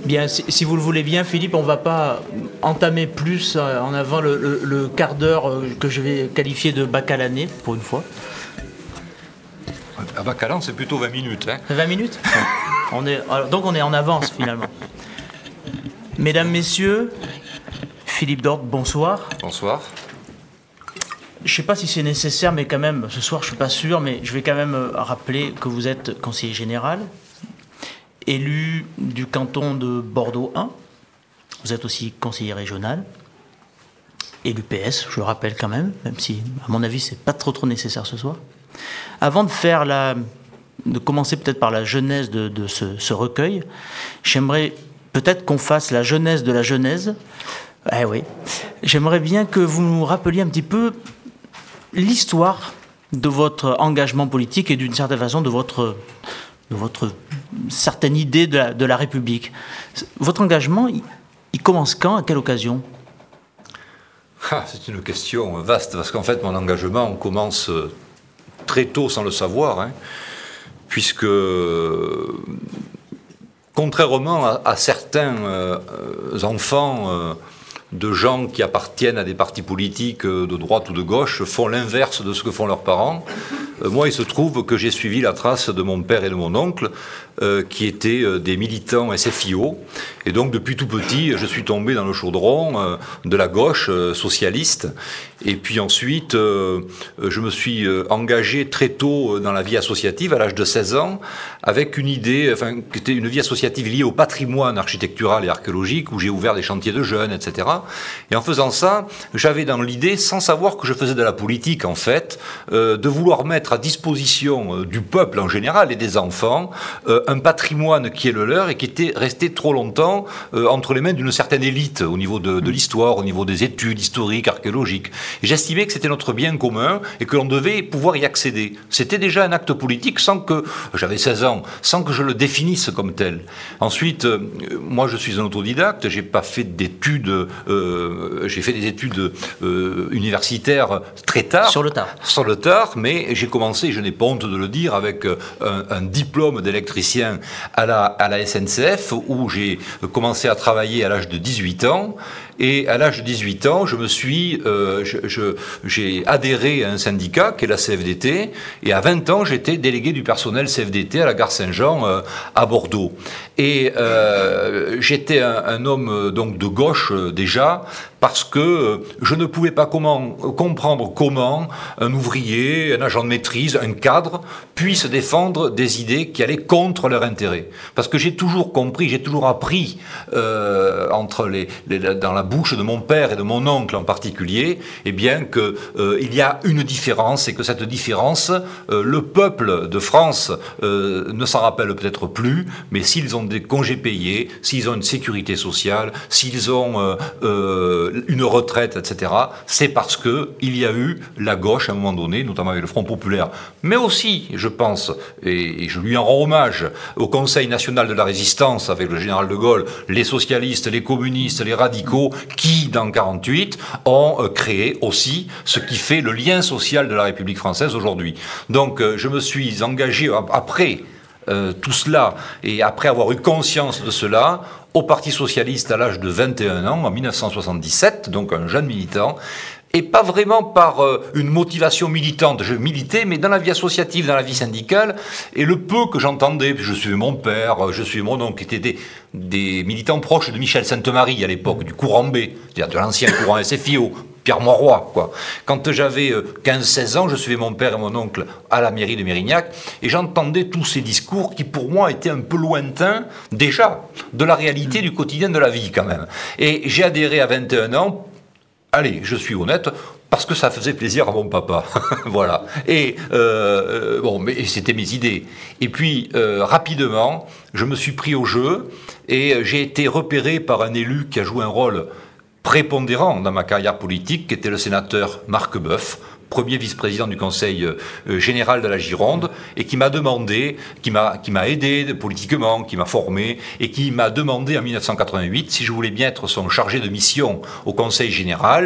Bien, si vous le voulez bien, Philippe, on ne va pas entamer plus en avant le quart d'heure que je vais qualifier de bac à l'année, pour une fois. À bac à l'an, c'est plutôt 20 minutes. 20 minutes donc on est en avance, finalement. Mesdames, Messieurs, Philippe Dord, bonsoir. Bonsoir. Je ne sais pas si c'est nécessaire, mais quand même, ce soir, je ne suis pas sûr, mais je vais quand même rappeler que vous êtes conseiller général, élu du canton de Bordeaux 1. Vous êtes aussi conseiller régional, élu PS, je le rappelle quand même si, à mon avis, c'est pas trop nécessaire ce soir. Avant de commencer peut-être par la genèse de ce recueil, j'aimerais peut-être qu'on fasse la genèse de la genèse. Eh oui. J'aimerais bien que vous nous rappeliez un petit peu l'histoire de votre engagement politique et d'une certaine façon de votre certaine idée de la République. Votre engagement, il commence quand, à quelle occasion ? C'est une question vaste, parce qu'en fait, mon engagement commence très tôt sans le savoir, puisque, contrairement à certains enfants de gens qui appartiennent à des partis politiques de droite ou de gauche, font l'inverse de ce que font leurs parents, moi, il se trouve que j'ai suivi la trace de mon père et de mon oncle, qui étaient des militants SFIO. Et donc, depuis tout petit, je suis tombé dans le chaudron de la gauche socialiste. Et puis ensuite, je me suis engagé très tôt dans la vie associative, à l'âge de 16 ans, avec une idée, qui était une vie associative liée au patrimoine architectural et archéologique, où j'ai ouvert des chantiers de jeunes, etc. Et en faisant ça, j'avais dans l'idée, sans savoir que je faisais de la politique, en fait, de vouloir mettre à disposition du peuple en général et des enfants un patrimoine qui est le leur et qui était resté trop longtemps entre les mains d'une certaine élite au niveau de l'histoire, au niveau des études historiques, archéologiques. Et j'estimais que c'était notre bien commun et que l'on devait pouvoir y accéder. C'était déjà un acte politique sans que, j'avais 16 ans, sans que je le définisse comme tel. Ensuite, moi je suis un autodidacte, j'ai pas fait d'études, j'ai fait des études universitaires très tard. Sur le tard. Sur le tard, mais j'ai commencé, je n'ai pas honte de le dire, avec un diplôme d'électricien à la SNCF, où j'ai commencé à travailler à l'âge de 18 ans. Et à l'âge de 18 ans, j'ai adhéré à un syndicat qui est la CFDT. Et à 20 ans, j'étais délégué du personnel CFDT à la gare Saint-Jean à Bordeaux. Et j'étais un homme donc de gauche déjà, parce que je ne pouvais pas comprendre comment un ouvrier, un agent de maîtrise, un cadre puisse défendre des idées qui allaient contre leur intérêt. Parce que j'ai toujours compris, j'ai toujours appris dans la bouche de mon père et de mon oncle en particulier, eh bien qu'il y a une différence et que cette différence, le peuple de France ne s'en rappelle peut-être plus, mais s'ils ont des congés payés, s'ils ont une sécurité sociale, s'ils ont une retraite, etc., c'est parce qu'il y a eu la gauche à un moment donné, notamment avec le Front Populaire, mais aussi, je pense, et je lui en rends hommage, au Conseil national de la résistance avec le général de Gaulle, les socialistes, les communistes, les radicaux, qui, dans 1948, ont créé aussi ce qui fait le lien social de la République française aujourd'hui. Donc, je me suis engagé après tout cela, et après avoir eu conscience de cela, au Parti socialiste à l'âge de 21 ans, en 1977, donc un jeune militant, et pas vraiment par une motivation militante. Je militais, mais dans la vie associative, dans la vie syndicale, et le peu que j'entendais, puis je suivais mon père, je suivais mon oncle, qui étaient des militants proches de Michel Sainte-Marie à l'époque, du courant B, c'est-à-dire de l'ancien courant SFIO, Pierre Mauroy, quoi. Quand j'avais 15-16 ans, je suivais mon père et mon oncle à la mairie de Mérignac, et j'entendais tous ces discours qui, pour moi, étaient un peu lointains, déjà, de la réalité du quotidien de la vie, quand même. Et j'ai adhéré à 21 ans, allez, je suis honnête, parce que ça faisait plaisir à mon papa. Voilà. Et mais c'était mes idées. Et puis, rapidement, je me suis pris au jeu, et j'ai été repéré par un élu qui a joué un rôle prépondérant dans ma carrière politique, qui était le sénateur Marc Boeuf, premier vice-président du Conseil général de la Gironde, et qui m'a demandé, qui m'a aidé politiquement, qui m'a formé, et qui m'a demandé en 1988 si je voulais bien être son chargé de mission au Conseil général,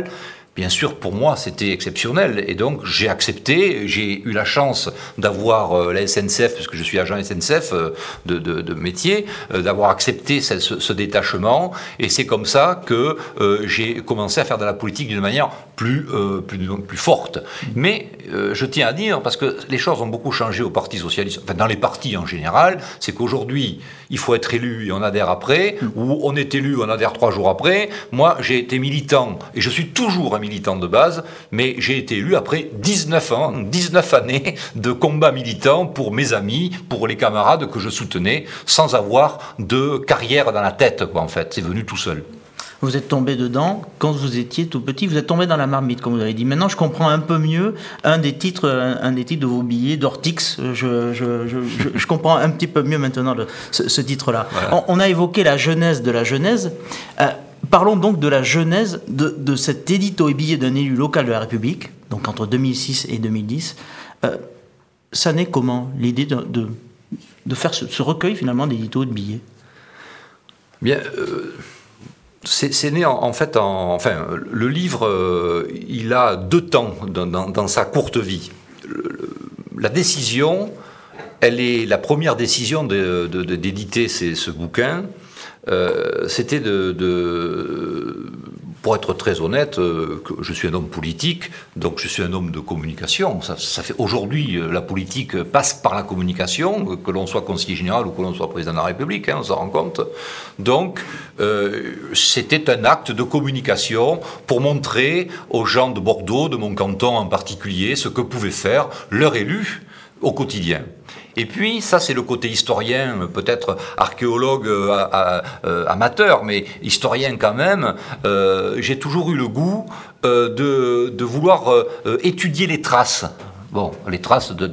Bien sûr, pour moi, c'était exceptionnel. Et donc, j'ai accepté. J'ai eu la chance d'avoir la SNCF, puisque je suis agent SNCF de métier, d'avoir accepté ce détachement. Et c'est comme ça que j'ai commencé à faire de la politique d'une manière plus forte. Mais je tiens à dire, parce que les choses ont beaucoup changé au Parti socialiste, enfin dans les partis en général, c'est qu'aujourd'hui, il faut être élu et on adhère après, ou on est élu, on adhère 3 jours après. Moi, j'ai été militant, et je suis toujours un militant de base, mais j'ai été élu après 19 années de combat militant pour mes amis, pour les camarades que je soutenais, sans avoir de carrière dans la tête, quoi, en fait. C'est venu tout seul. Vous êtes tombé dedans quand vous étiez tout petit, vous êtes tombé dans la marmite, comme vous avez dit. Maintenant, je comprends un peu mieux un des titres de vos billets d'Ortix. Je comprends un petit peu mieux maintenant ce titre-là. Voilà. On a évoqué la genèse de la genèse. Parlons donc de la genèse de cet édito et billet d'un élu local de la République, donc entre 2006 et 2010. Ça naît comment, l'idée de faire ce recueil finalement d'éditos et de billets? Bien... C'est né enfin, le livre, il a 2 temps dans sa courte vie. La décision, elle est la première décision d'éditer ce bouquin. C'était pour être très honnête, je suis un homme politique, donc je suis un homme de communication. Ça fait aujourd'hui, la politique passe par la communication, que l'on soit conseiller général ou que l'on soit président de la République, on s'en rend compte. Donc, c'était un acte de communication pour montrer aux gens de Bordeaux, de mon canton en particulier, ce que pouvait faire leur élu au quotidien. Et puis, ça c'est le côté historien, peut-être archéologue amateur, mais historien quand même. J'ai toujours eu le goût de vouloir étudier les traces. Bon, les traces de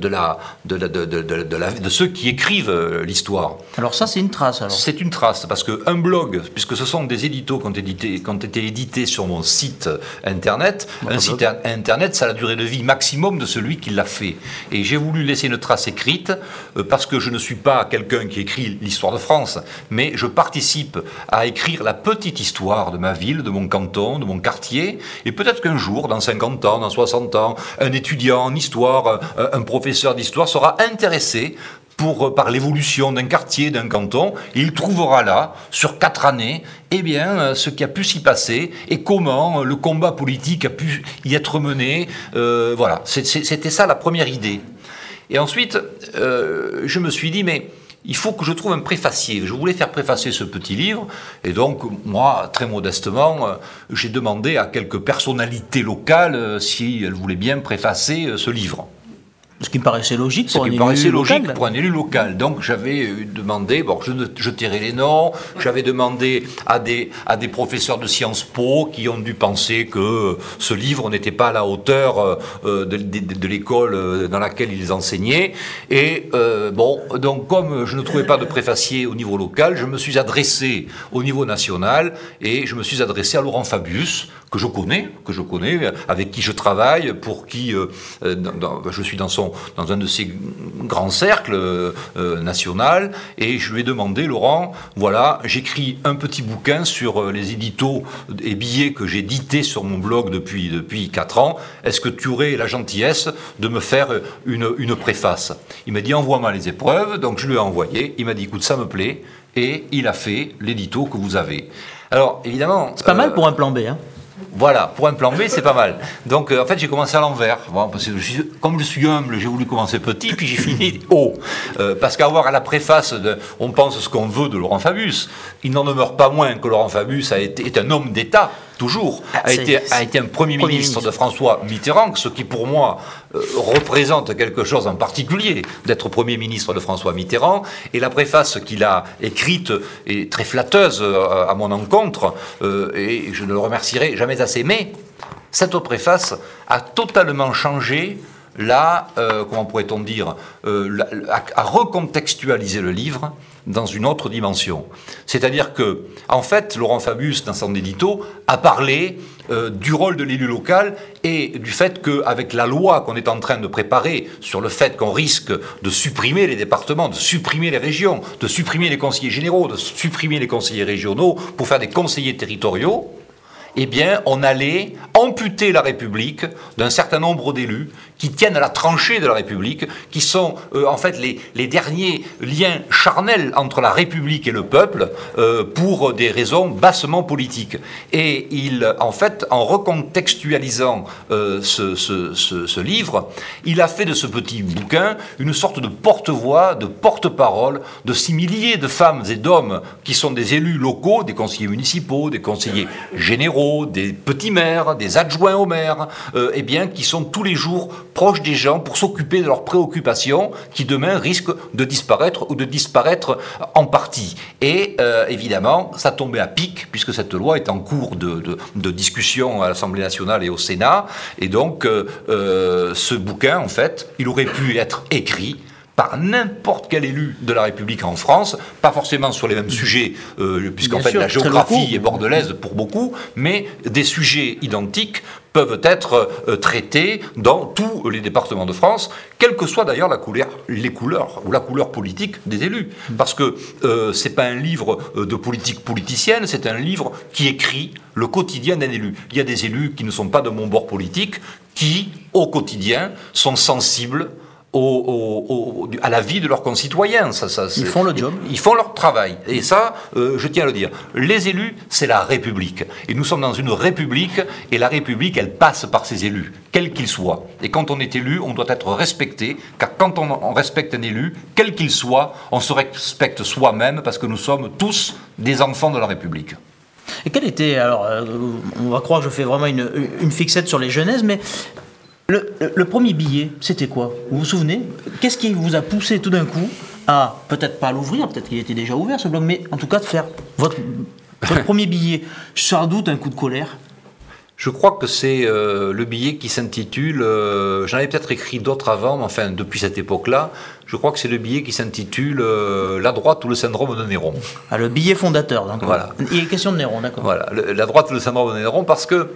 ceux qui écrivent l'histoire. Alors ça, c'est une trace, alors. C'est une trace, parce qu'un blog, puisque ce sont des éditos qui ont été édités sur mon site Internet, site Internet, ça a la durée de vie maximum de celui qui l'a fait. Et j'ai voulu laisser une trace écrite, parce que je ne suis pas quelqu'un qui écrit l'histoire de France, mais je participe à écrire la petite histoire de ma ville, de mon canton, de mon quartier, et peut-être qu'un jour, dans 50 ans, dans 60 ans, un étudiant en histoire, un professeur d'histoire sera intéressé par l'évolution d'un quartier, d'un canton, et il trouvera là, sur 4 années, ce qui a pu s'y passer et comment le combat politique a pu y être mené. Voilà, c'était ça la première idée. Et ensuite, je me suis dit, mais il faut que je trouve un préfacier. Je voulais faire préfacer ce petit livre, et donc, moi, très modestement, j'ai demandé à quelques personnalités locales si elles voulaient bien préfacer ce livre. Ce qui me paraissait logique pour un élu local. Donc j'avais demandé, je tairai les noms, j'avais demandé à des professeurs de Sciences Po qui ont dû penser que ce livre n'était pas à la hauteur de l'école dans laquelle ils enseignaient. Et donc comme je ne trouvais pas de préfacier au niveau local, je me suis adressé au niveau national et je me suis adressé à Laurent Fabius, que je connais, avec qui je travaille, pour qui je suis dans un de ces grands cercles national, et je lui ai demandé, Laurent, voilà, j'écris un petit bouquin sur les éditos et billets que j'ai édités sur mon blog depuis 4 ans, est-ce que tu aurais la gentillesse de me faire une préface? Il m'a dit, envoie-moi les épreuves, donc je lui ai envoyé, il m'a dit, écoute, ça me plaît, et il a fait l'édito que vous avez. Alors, évidemment... C'est pas mal pour un plan B, hein. Voilà, pour un plan B, c'est pas mal. Donc, en fait, j'ai commencé à l'envers. Bon, parce que comme je suis humble, j'ai voulu commencer petit, puis j'ai fini haut. Parce qu'avoir à la préface, on pense ce qu'on veut de Laurent Fabius. Il n'en demeure pas moins que Laurent Fabius est un homme d'État, toujours. A été un Premier ministre de François Mitterrand, ce qui, pour moi, représente quelque chose en particulier, d'être Premier ministre de François Mitterrand. Et la préface qu'il a écrite est très flatteuse à mon encontre, et je ne le remercierai jamais assez. Mais cette préface a totalement changé comment pourrait-on dire, à recontextualiser le livre dans une autre dimension. C'est-à-dire que, en fait, Laurent Fabius, dans son édito, a parlé du rôle de l'élu local et du fait qu'avec la loi qu'on est en train de préparer sur le fait qu'on risque de supprimer les départements, de supprimer les régions, de supprimer les conseillers généraux, de supprimer les conseillers régionaux pour faire des conseillers territoriaux, eh bien, on allait amputer la République d'un certain nombre d'élus qui tiennent à la tranchée de la République, qui sont en fait les derniers liens charnels entre la République et le peuple pour des raisons bassement politiques. Et en fait, en recontextualisant ce livre, il a fait de ce petit bouquin une sorte de porte-voix, de porte-parole de 6 milliers de femmes et d'hommes qui sont des élus locaux, des conseillers municipaux, des conseillers généraux, des petits maires, des adjoints au maire, eh bien, qui sont tous les jours proches des gens pour s'occuper de leurs préoccupations qui demain risquent de disparaître ou de disparaître en partie. Et évidemment, ça tombait à pic puisque cette loi est en cours de discussion à l'Assemblée nationale et au Sénat. Et donc, ce bouquin, en fait, il aurait pu être écrit par n'importe quel élu de la République en France, pas forcément sur les mêmes sujets, puisqu'en fait la géographie est bordelaise pour beaucoup, mais des sujets identiques peuvent être traités dans tous les départements de France, quelle que soit d'ailleurs les couleurs ou la couleur politique des élus. Parce que c'est pas un livre de politique politicienne, c'est un livre qui écrit le quotidien d'un élu. Il y a des élus qui ne sont pas de mon bord politique, qui, au quotidien, sont sensibles à la vie de leurs concitoyens. Ils font le job. Ils font leur travail. Et ça, je tiens à le dire. Les élus, c'est la République. Et nous sommes dans une République, et la République, elle passe par ses élus, quels qu'ils soient. Et quand on est élu, on doit être respecté, car quand on respecte un élu, quel qu'il soit, on se respecte soi-même, parce que nous sommes tous des enfants de la République. Et quel était, alors, on va croire que je fais vraiment une fixette sur les jeunesses, mais le premier billet, c'était quoi? Vous vous souvenez? Qu'est-ce qui vous a poussé tout d'un coup à, peut-être pas l'ouvrir, peut-être qu'il était déjà ouvert ce blog, mais en tout cas de faire votre premier billet? Sans doute un coup de colère. Je crois que c'est le billet qui s'intitule, j'en avais peut-être écrit d'autres avant, mais enfin depuis cette époque-là, je crois que c'est le billet qui s'intitule La droite ou le syndrome de Néron. Ah, le billet fondateur, donc. Voilà. Il est question de Néron, d'accord. Voilà, la droite ou le syndrome de Néron, parce que,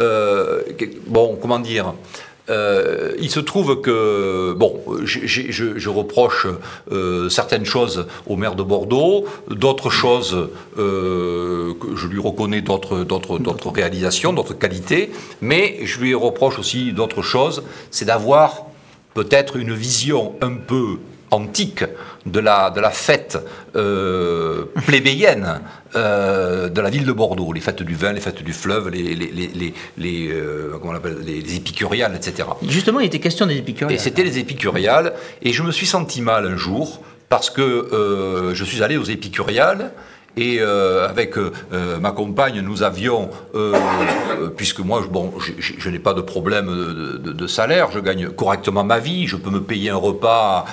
bon, comment dire, il se trouve que, bon, je reproche certaines choses au maire de Bordeaux, d'autres choses que je lui reconnais d'autres réalisations, d'autres qualités, mais je lui reproche aussi d'autres choses, c'est d'avoir peut-être une vision un peu antique de la fête plébéienne de la ville de Bordeaux, les fêtes du vin, les fêtes du fleuve, comment on appelle, les épicuriales, etc. Justement, il était question des épicuriales. Et c'était les épicuriales, et je me suis senti mal un jour, parce que je suis allé aux épicuriales, et avec ma compagne, nous avions, puisque moi, bon, je n'ai pas de problème de salaire, je gagne correctement ma vie, je peux me payer un repas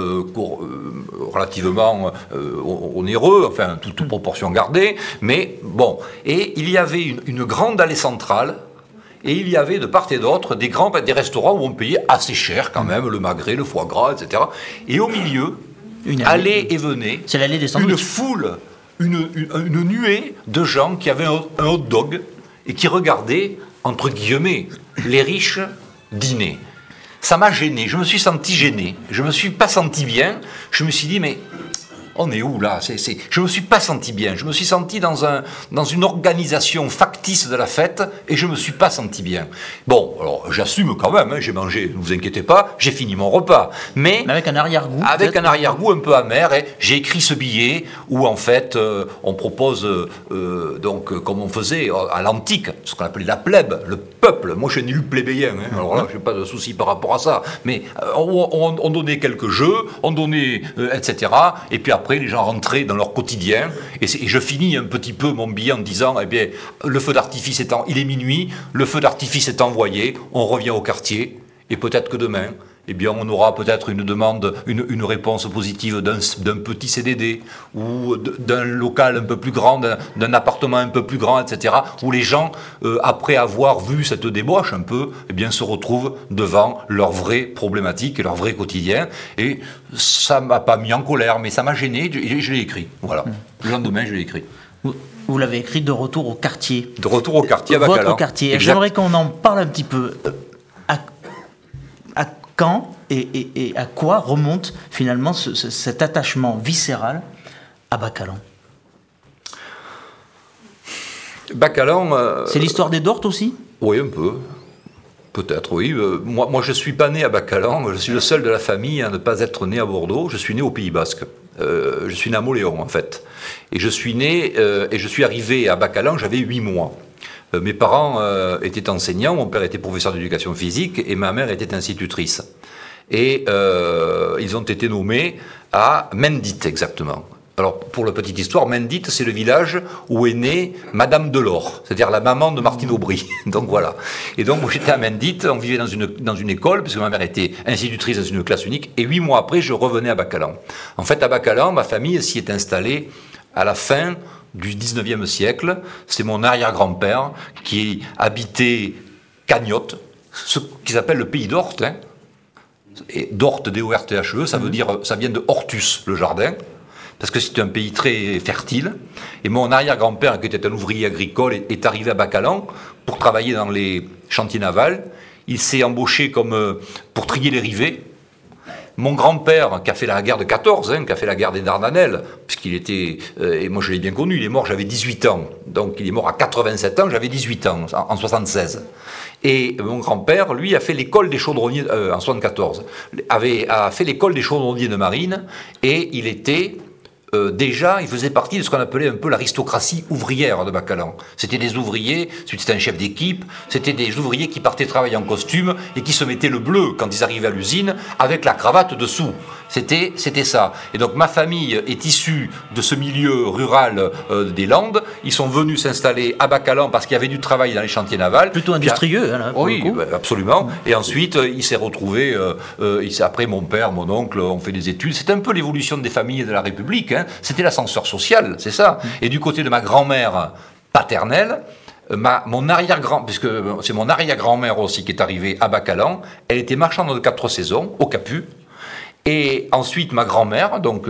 relativement onéreux, enfin, toute proportion gardée, mais bon. Et il y avait une grande allée centrale, et il y avait de part et d'autre des restaurants où on payait assez cher quand même, le magret, le foie gras, etc. Et au milieu, allait et venait c'est l'allée des sandwichs. Une foule, une nuée de gens qui avaient un hot dog et qui regardaient, entre guillemets, les riches dîner. Ça m'a gêné, je me suis senti gêné, je me suis pas senti bien, je me suis dit, mais on est où là? Je me suis pas senti bien, je me suis senti dans une organisation factice de la fête et je me suis pas senti bien. Bon, alors j'assume quand même, hein, j'ai mangé, ne vous inquiétez pas, j'ai fini mon repas. Mais avec un arrière-goût. Avec un arrière-goût un peu amer, et j'ai écrit ce billet où en fait on propose, donc comme on faisait à l'antique, ce qu'on appelait la plèbe, le peuple. Moi je suis un élu plébéien, hein, alors là j'ai pas de souci par rapport à ça. Mais on donnait quelques jeux, on donnait, etc. Et puis après, les gens rentraient dans leur quotidien, et je finis un petit peu mon billet en disant, eh bien, le feu d'artifice il est minuit, le feu d'artifice est envoyé, on revient au quartier, et peut-être que demain, eh bien, on aura peut-être une demande, une réponse positive d'un petit CDD, ou d'un local un peu plus grand, d'un appartement un peu plus grand, etc., où les gens, après avoir vu cette débauche un peu, eh bien, se retrouvent devant leurs vraies problématiques et leur vrai quotidien. Et ça m'a pas mis en colère, mais ça m'a gêné, je l'ai écrit. Voilà. Le lendemain, je l'ai écrit. Vous l'avez écrit de retour au quartier. De retour au quartier à Bacalan. Votre quartier. J'aimerais qu'on en parle un petit peu. À quand et à quoi remonte finalement cet attachement viscéral à Bacalan? Bacalan... C'est l'histoire des Dortes aussi ? Oui, un peu. Peut-être, oui. Moi, je ne suis pas né à Bacalan. Je suis le seul de la famille à ne pas être né à Bordeaux. Je suis né au Pays Basque. Je suis né à Moléon, en fait. Et je suis né, et je suis arrivé à Bacalan, j'avais 8 mois. Mes parents étaient enseignants. Mon père était professeur d'éducation physique et ma mère était institutrice. Et ils ont été nommés à Mendit, exactement. Alors, pour la petite histoire, Mendit, c'est le village où est née Madame Delors, c'est-à-dire la maman de Martine Aubry. Donc voilà. Et donc, moi, j'étais à Mendit, on vivait dans une école, puisque ma mère était institutrice dans une classe unique, et 8 mois après, je revenais à Bacalan. En fait, à Bacalan, ma famille s'y est installée à la fin du 19e siècle. C'est mon arrière-grand-père qui habitait Cagnotte, ce qu'ils appellent le pays d'Orthe. Hein. Et d'Orthe, D-O-R-T-H-E, ça veut dire, ça vient de Hortus, le jardin. Parce que c'est un pays très fertile. Et mon arrière-grand-père, qui était un ouvrier agricole, est arrivé à Bacalan pour travailler dans les chantiers navals. Il s'est embauché pour trier les rivets. Mon grand-père, qui a fait la guerre de 14, qui a fait la guerre des Dardanelles, puisqu'il était, et moi je l'ai bien connu, il est mort, j'avais 18 ans. Donc il est mort à 87 ans, j'avais 18 ans, en 76. Et mon grand-père, lui, a fait l'école des chaudronniers, en 74, a fait l'école des chaudronniers de marine, et il était... déjà, il faisait partie de ce qu'on appelait un peu l'aristocratie ouvrière de Bacalan. C'était des ouvriers, c'était un chef d'équipe, c'était des ouvriers qui partaient travailler en costume et qui se mettaient le bleu quand ils arrivaient à l'usine avec la cravate dessous. C'était ça. Et donc ma famille est issue de ce milieu rural des Landes. Ils sont venus s'installer à Bacalan parce qu'il y avait du travail dans les chantiers navals. Plutôt industrieux, hein, pour oui, le coup. Absolument. Et ensuite, il s'est retrouvé, après mon père, mon oncle, ont fait des études. C'était un peu l'évolution des familles de la République. Hein. C'était l'ascenseur social, c'est ça. Et du côté de ma grand-mère paternelle, puisque c'est mon arrière-grand-mère aussi qui est arrivée à Bacalan, elle était marchande de 4 saisons, au Capu. Et ensuite, ma grand-mère, donc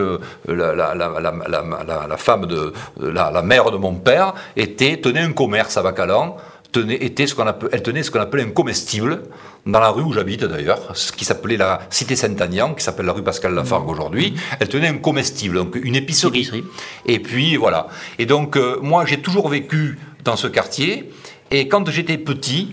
la femme de la mère de mon père, tenait un commerce à Bacalan. Elle tenait ce qu'on appelait un comestible, dans la rue où j'habite d'ailleurs, ce qui s'appelait la cité Saint-Agnan, qui s'appelle la rue Pascal Lafargue aujourd'hui. Elle tenait un comestible, donc une épicerie. Et puis voilà. Et donc, moi, j'ai toujours vécu dans ce quartier. Et quand j'étais petit,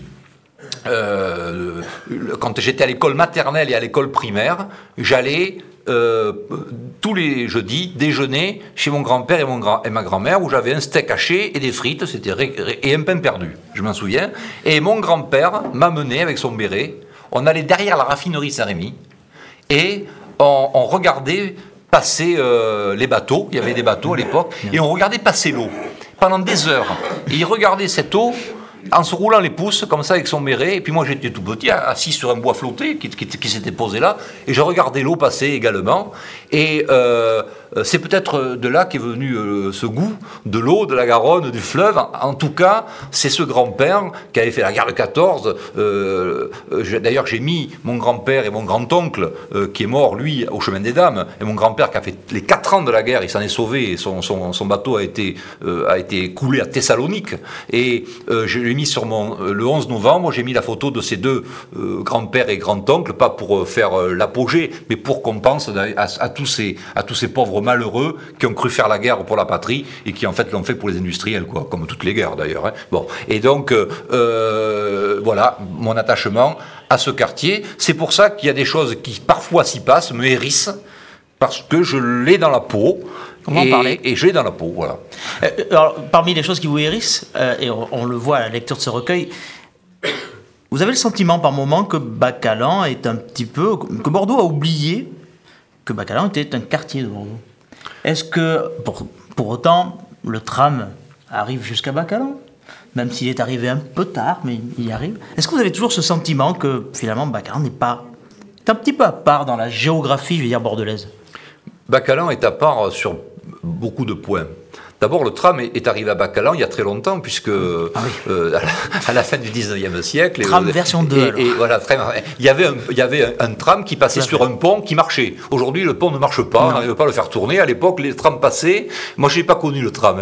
quand j'étais à l'école maternelle et à l'école primaire, j'allais tous les jeudis déjeuner chez mon grand-père et ma grand-mère, où j'avais un steak haché et des frites, et un pain perdu, je m'en souviens. Et mon grand-père m'amenait avec son béret. On allait derrière la raffinerie Saint-Rémy et on regardait passer les bateaux. Il y avait des bateaux à l'époque, et on regardait passer l'eau pendant des heures. Et il regardait cette eau en se roulant les pouces, comme ça, avec son béret. Et puis moi, j'étais tout petit, assis sur un bois flotté qui s'était posé là, et je regardais l'eau passer également. Et c'est peut-être de là qu'est venu ce goût de l'eau, de la Garonne, du fleuve. En tout cas, c'est ce grand-père qui avait fait la guerre de 14. D'ailleurs, j'ai mis mon grand-père et mon grand-oncle, qui est mort, lui, au chemin des Dames, et mon grand-père qui a fait les 4 ans de la guerre, il s'en est sauvé, et son bateau a été coulé à Thessalonique. Et je l'ai mis sur le 11 novembre, j'ai mis la photo de ces deux grands-pères et grands-oncles, pas pour faire l'apogée, mais pour qu'on pense à tous ces pauvres malheureux qui ont cru faire la guerre pour la patrie et qui en fait l'ont fait pour les industriels, quoi, comme toutes les guerres d'ailleurs. Hein. Bon, et donc voilà mon attachement à ce quartier. C'est pour ça qu'il y a des choses qui parfois s'y passent, me hérissent, parce que je l'ai dans la peau. Comment en parler ? Et je l'ai dans la peau, voilà. Alors, parmi les choses qui vous hérissent, et on le voit à la lecture de ce recueil, vous avez le sentiment par moment que Bacalan est un petit peu, que Bordeaux a oublié que Bacalan était un quartier de Bordeaux. Est-ce que, pour autant, le tram arrive jusqu'à Bacalan ? Même s'il est arrivé un peu tard, mais il y arrive. Est-ce que vous avez toujours ce sentiment que, finalement, Bacalan est un petit peu à part dans la géographie, je veux dire, bordelaise ? Bacalan est à part sur beaucoup de points. D'abord, le tram est arrivé à Bacalan il y a très longtemps, puisque à la fin du 19e siècle... Tram version 2, et voilà, il y avait un tram qui passait sur un pont qui marchait. Aujourd'hui, le pont ne marche pas, on n'arrive pas à le faire tourner. À l'époque, les trams passaient. Moi, je n'ai pas connu le tram,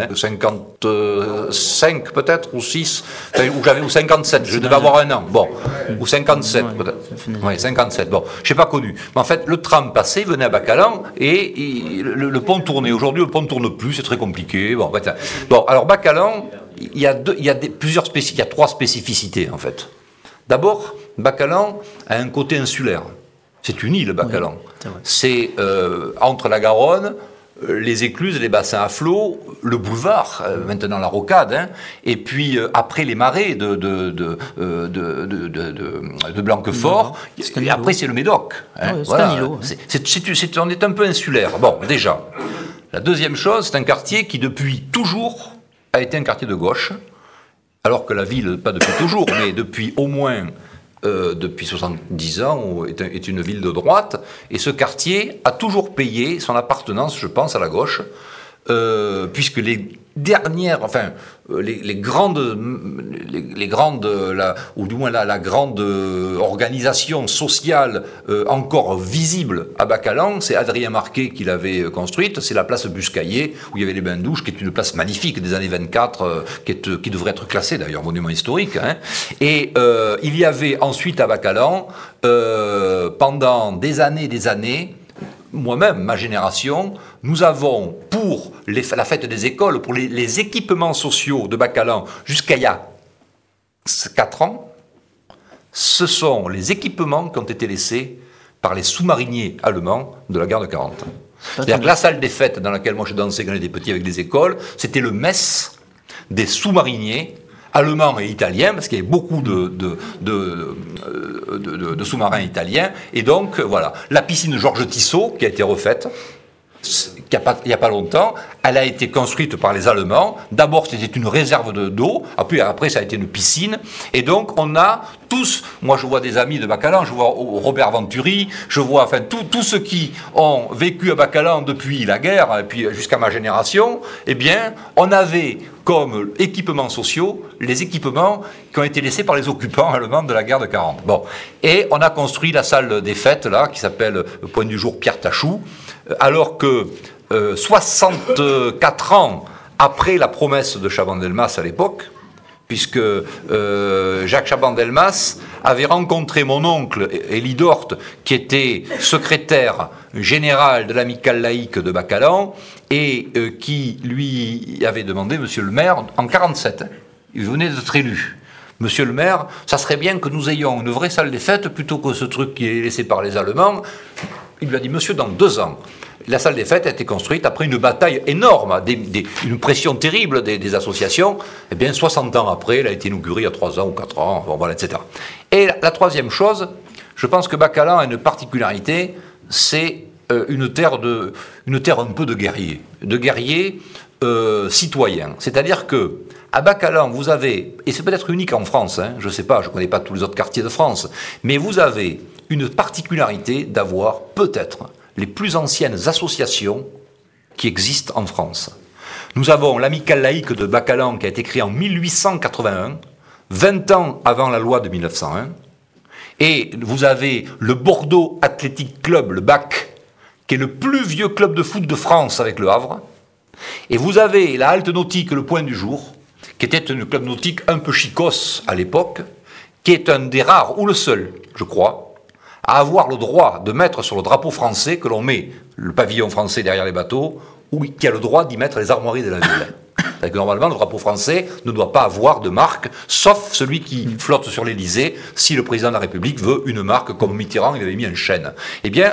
55 peut-être, ou 6, ou 57, je devais avoir 1 an. Bon, ou 57 peut-être. Oui, 57, bon, je n'ai pas connu. Mais en fait, le tram passait, venait à Bacalan, et le pont tournait. Aujourd'hui, le pont ne tourne plus, c'est très compliqué. Bon, alors Bacalan il y a trois spécificités en fait. D'abord, Bacalan a un côté insulaire. C'est une île, Bacalan. Oui, c'est entre la Garonne, les écluses, les bassins à flot, le boulevard, maintenant la rocade, hein, et puis après les marais de Blanquefort, et après c'est le Médoc. Hein, c'est un îlot. On est un peu insulaire. Bon, déjà. La deuxième chose, c'est un quartier qui depuis toujours a été un quartier de gauche, alors que la ville, pas depuis toujours, mais depuis au moins depuis 70 ans, est une ville de droite, et ce quartier a toujours payé son appartenance, je pense, à la gauche, puisque les dernières, enfin, les grandes, ou du moins la grande organisation sociale encore visible à Bacalan, c'est Adrien Marquet qui l'avait construite, c'est la place Buscaillet, où il y avait les bains-douches, qui est une place magnifique des années 24, qui devrait être classée d'ailleurs monument historique, hein. Et il y avait ensuite à Bacalan, pendant des années, moi-même, ma génération, nous avons pour la fête des écoles, pour les équipements sociaux de Bacalan jusqu'à il y a 4 ans, ce sont les équipements qui ont été laissés par les sous-mariniers allemands de la guerre de 40 ans. C'est-à-dire que la salle des fêtes dans laquelle moi je dansais quand j'étais petit avec les écoles, c'était le mess des sous-mariniers allemands et italiens, parce qu'il y avait beaucoup de sous-marins italiens, et donc voilà, la piscine Georges Tissot qui a été refaite il n'y a pas longtemps, elle a été construite par les Allemands. D'abord c'était une réserve d'eau, après ça a été une piscine, et donc on a tous, moi je vois des amis de Bacalan, je vois Robert Venturi, je vois enfin tous ceux qui ont vécu à Bacalan depuis la guerre, et puis jusqu'à ma génération, eh bien on avait comme équipements sociaux les équipements qui ont été laissés par les occupants allemands de la guerre de 40. Bon. Et on a construit la salle des fêtes là, qui s'appelle Point du Jour Pierre Tachou, alors que 64 ans après la promesse de Chaban-Delmas à l'époque, puisque Jacques Chaban-Delmas avait rencontré mon oncle Élie Dorte, qui était secrétaire général de l'amicale laïque de Bacalan, et qui lui avait demandé, monsieur le maire, en 47, il venait d'être élu. Monsieur le maire, ça serait bien que nous ayons une vraie salle des fêtes plutôt que ce truc qui est laissé par les Allemands. Il lui a dit, monsieur, dans 2 ans. La salle des fêtes a été construite après une bataille énorme, une pression terrible des associations. Et bien, 60 ans après, elle a été inaugurée il y a 3 ans ou 4 ans, bon, voilà, etc. Et la troisième chose, je pense que Bacalan a une particularité, c'est une terre un peu de guerriers citoyens. C'est-à-dire que à Bacalan, vous avez, et c'est peut-être unique en France, hein, je ne sais pas, je ne connais pas tous les autres quartiers de France, mais vous avez une particularité d'avoir peut-être les plus anciennes associations qui existent en France. Nous avons l'amicale laïque de Bacalan qui a été créée en 1881, 20 ans avant la loi de 1901, et vous avez le Bordeaux Athletic Club, le BAC, qui est le plus vieux club de foot de France avec le Havre, et vous avez la halte nautique, le Point du Jour, qui était un club nautique un peu chicos à l'époque, qui est un des rares, ou le seul, je crois, à avoir le droit de mettre sur le drapeau français, que l'on met le pavillon français derrière les bateaux, ou qui a le droit d'y mettre les armoiries de la ville. C'est-à-dire que normalement, le drapeau français ne doit pas avoir de marque, sauf celui qui flotte sur l'Élysée, si le président de la République veut une marque, comme Mitterrand, il avait mis un chêne. Eh bien,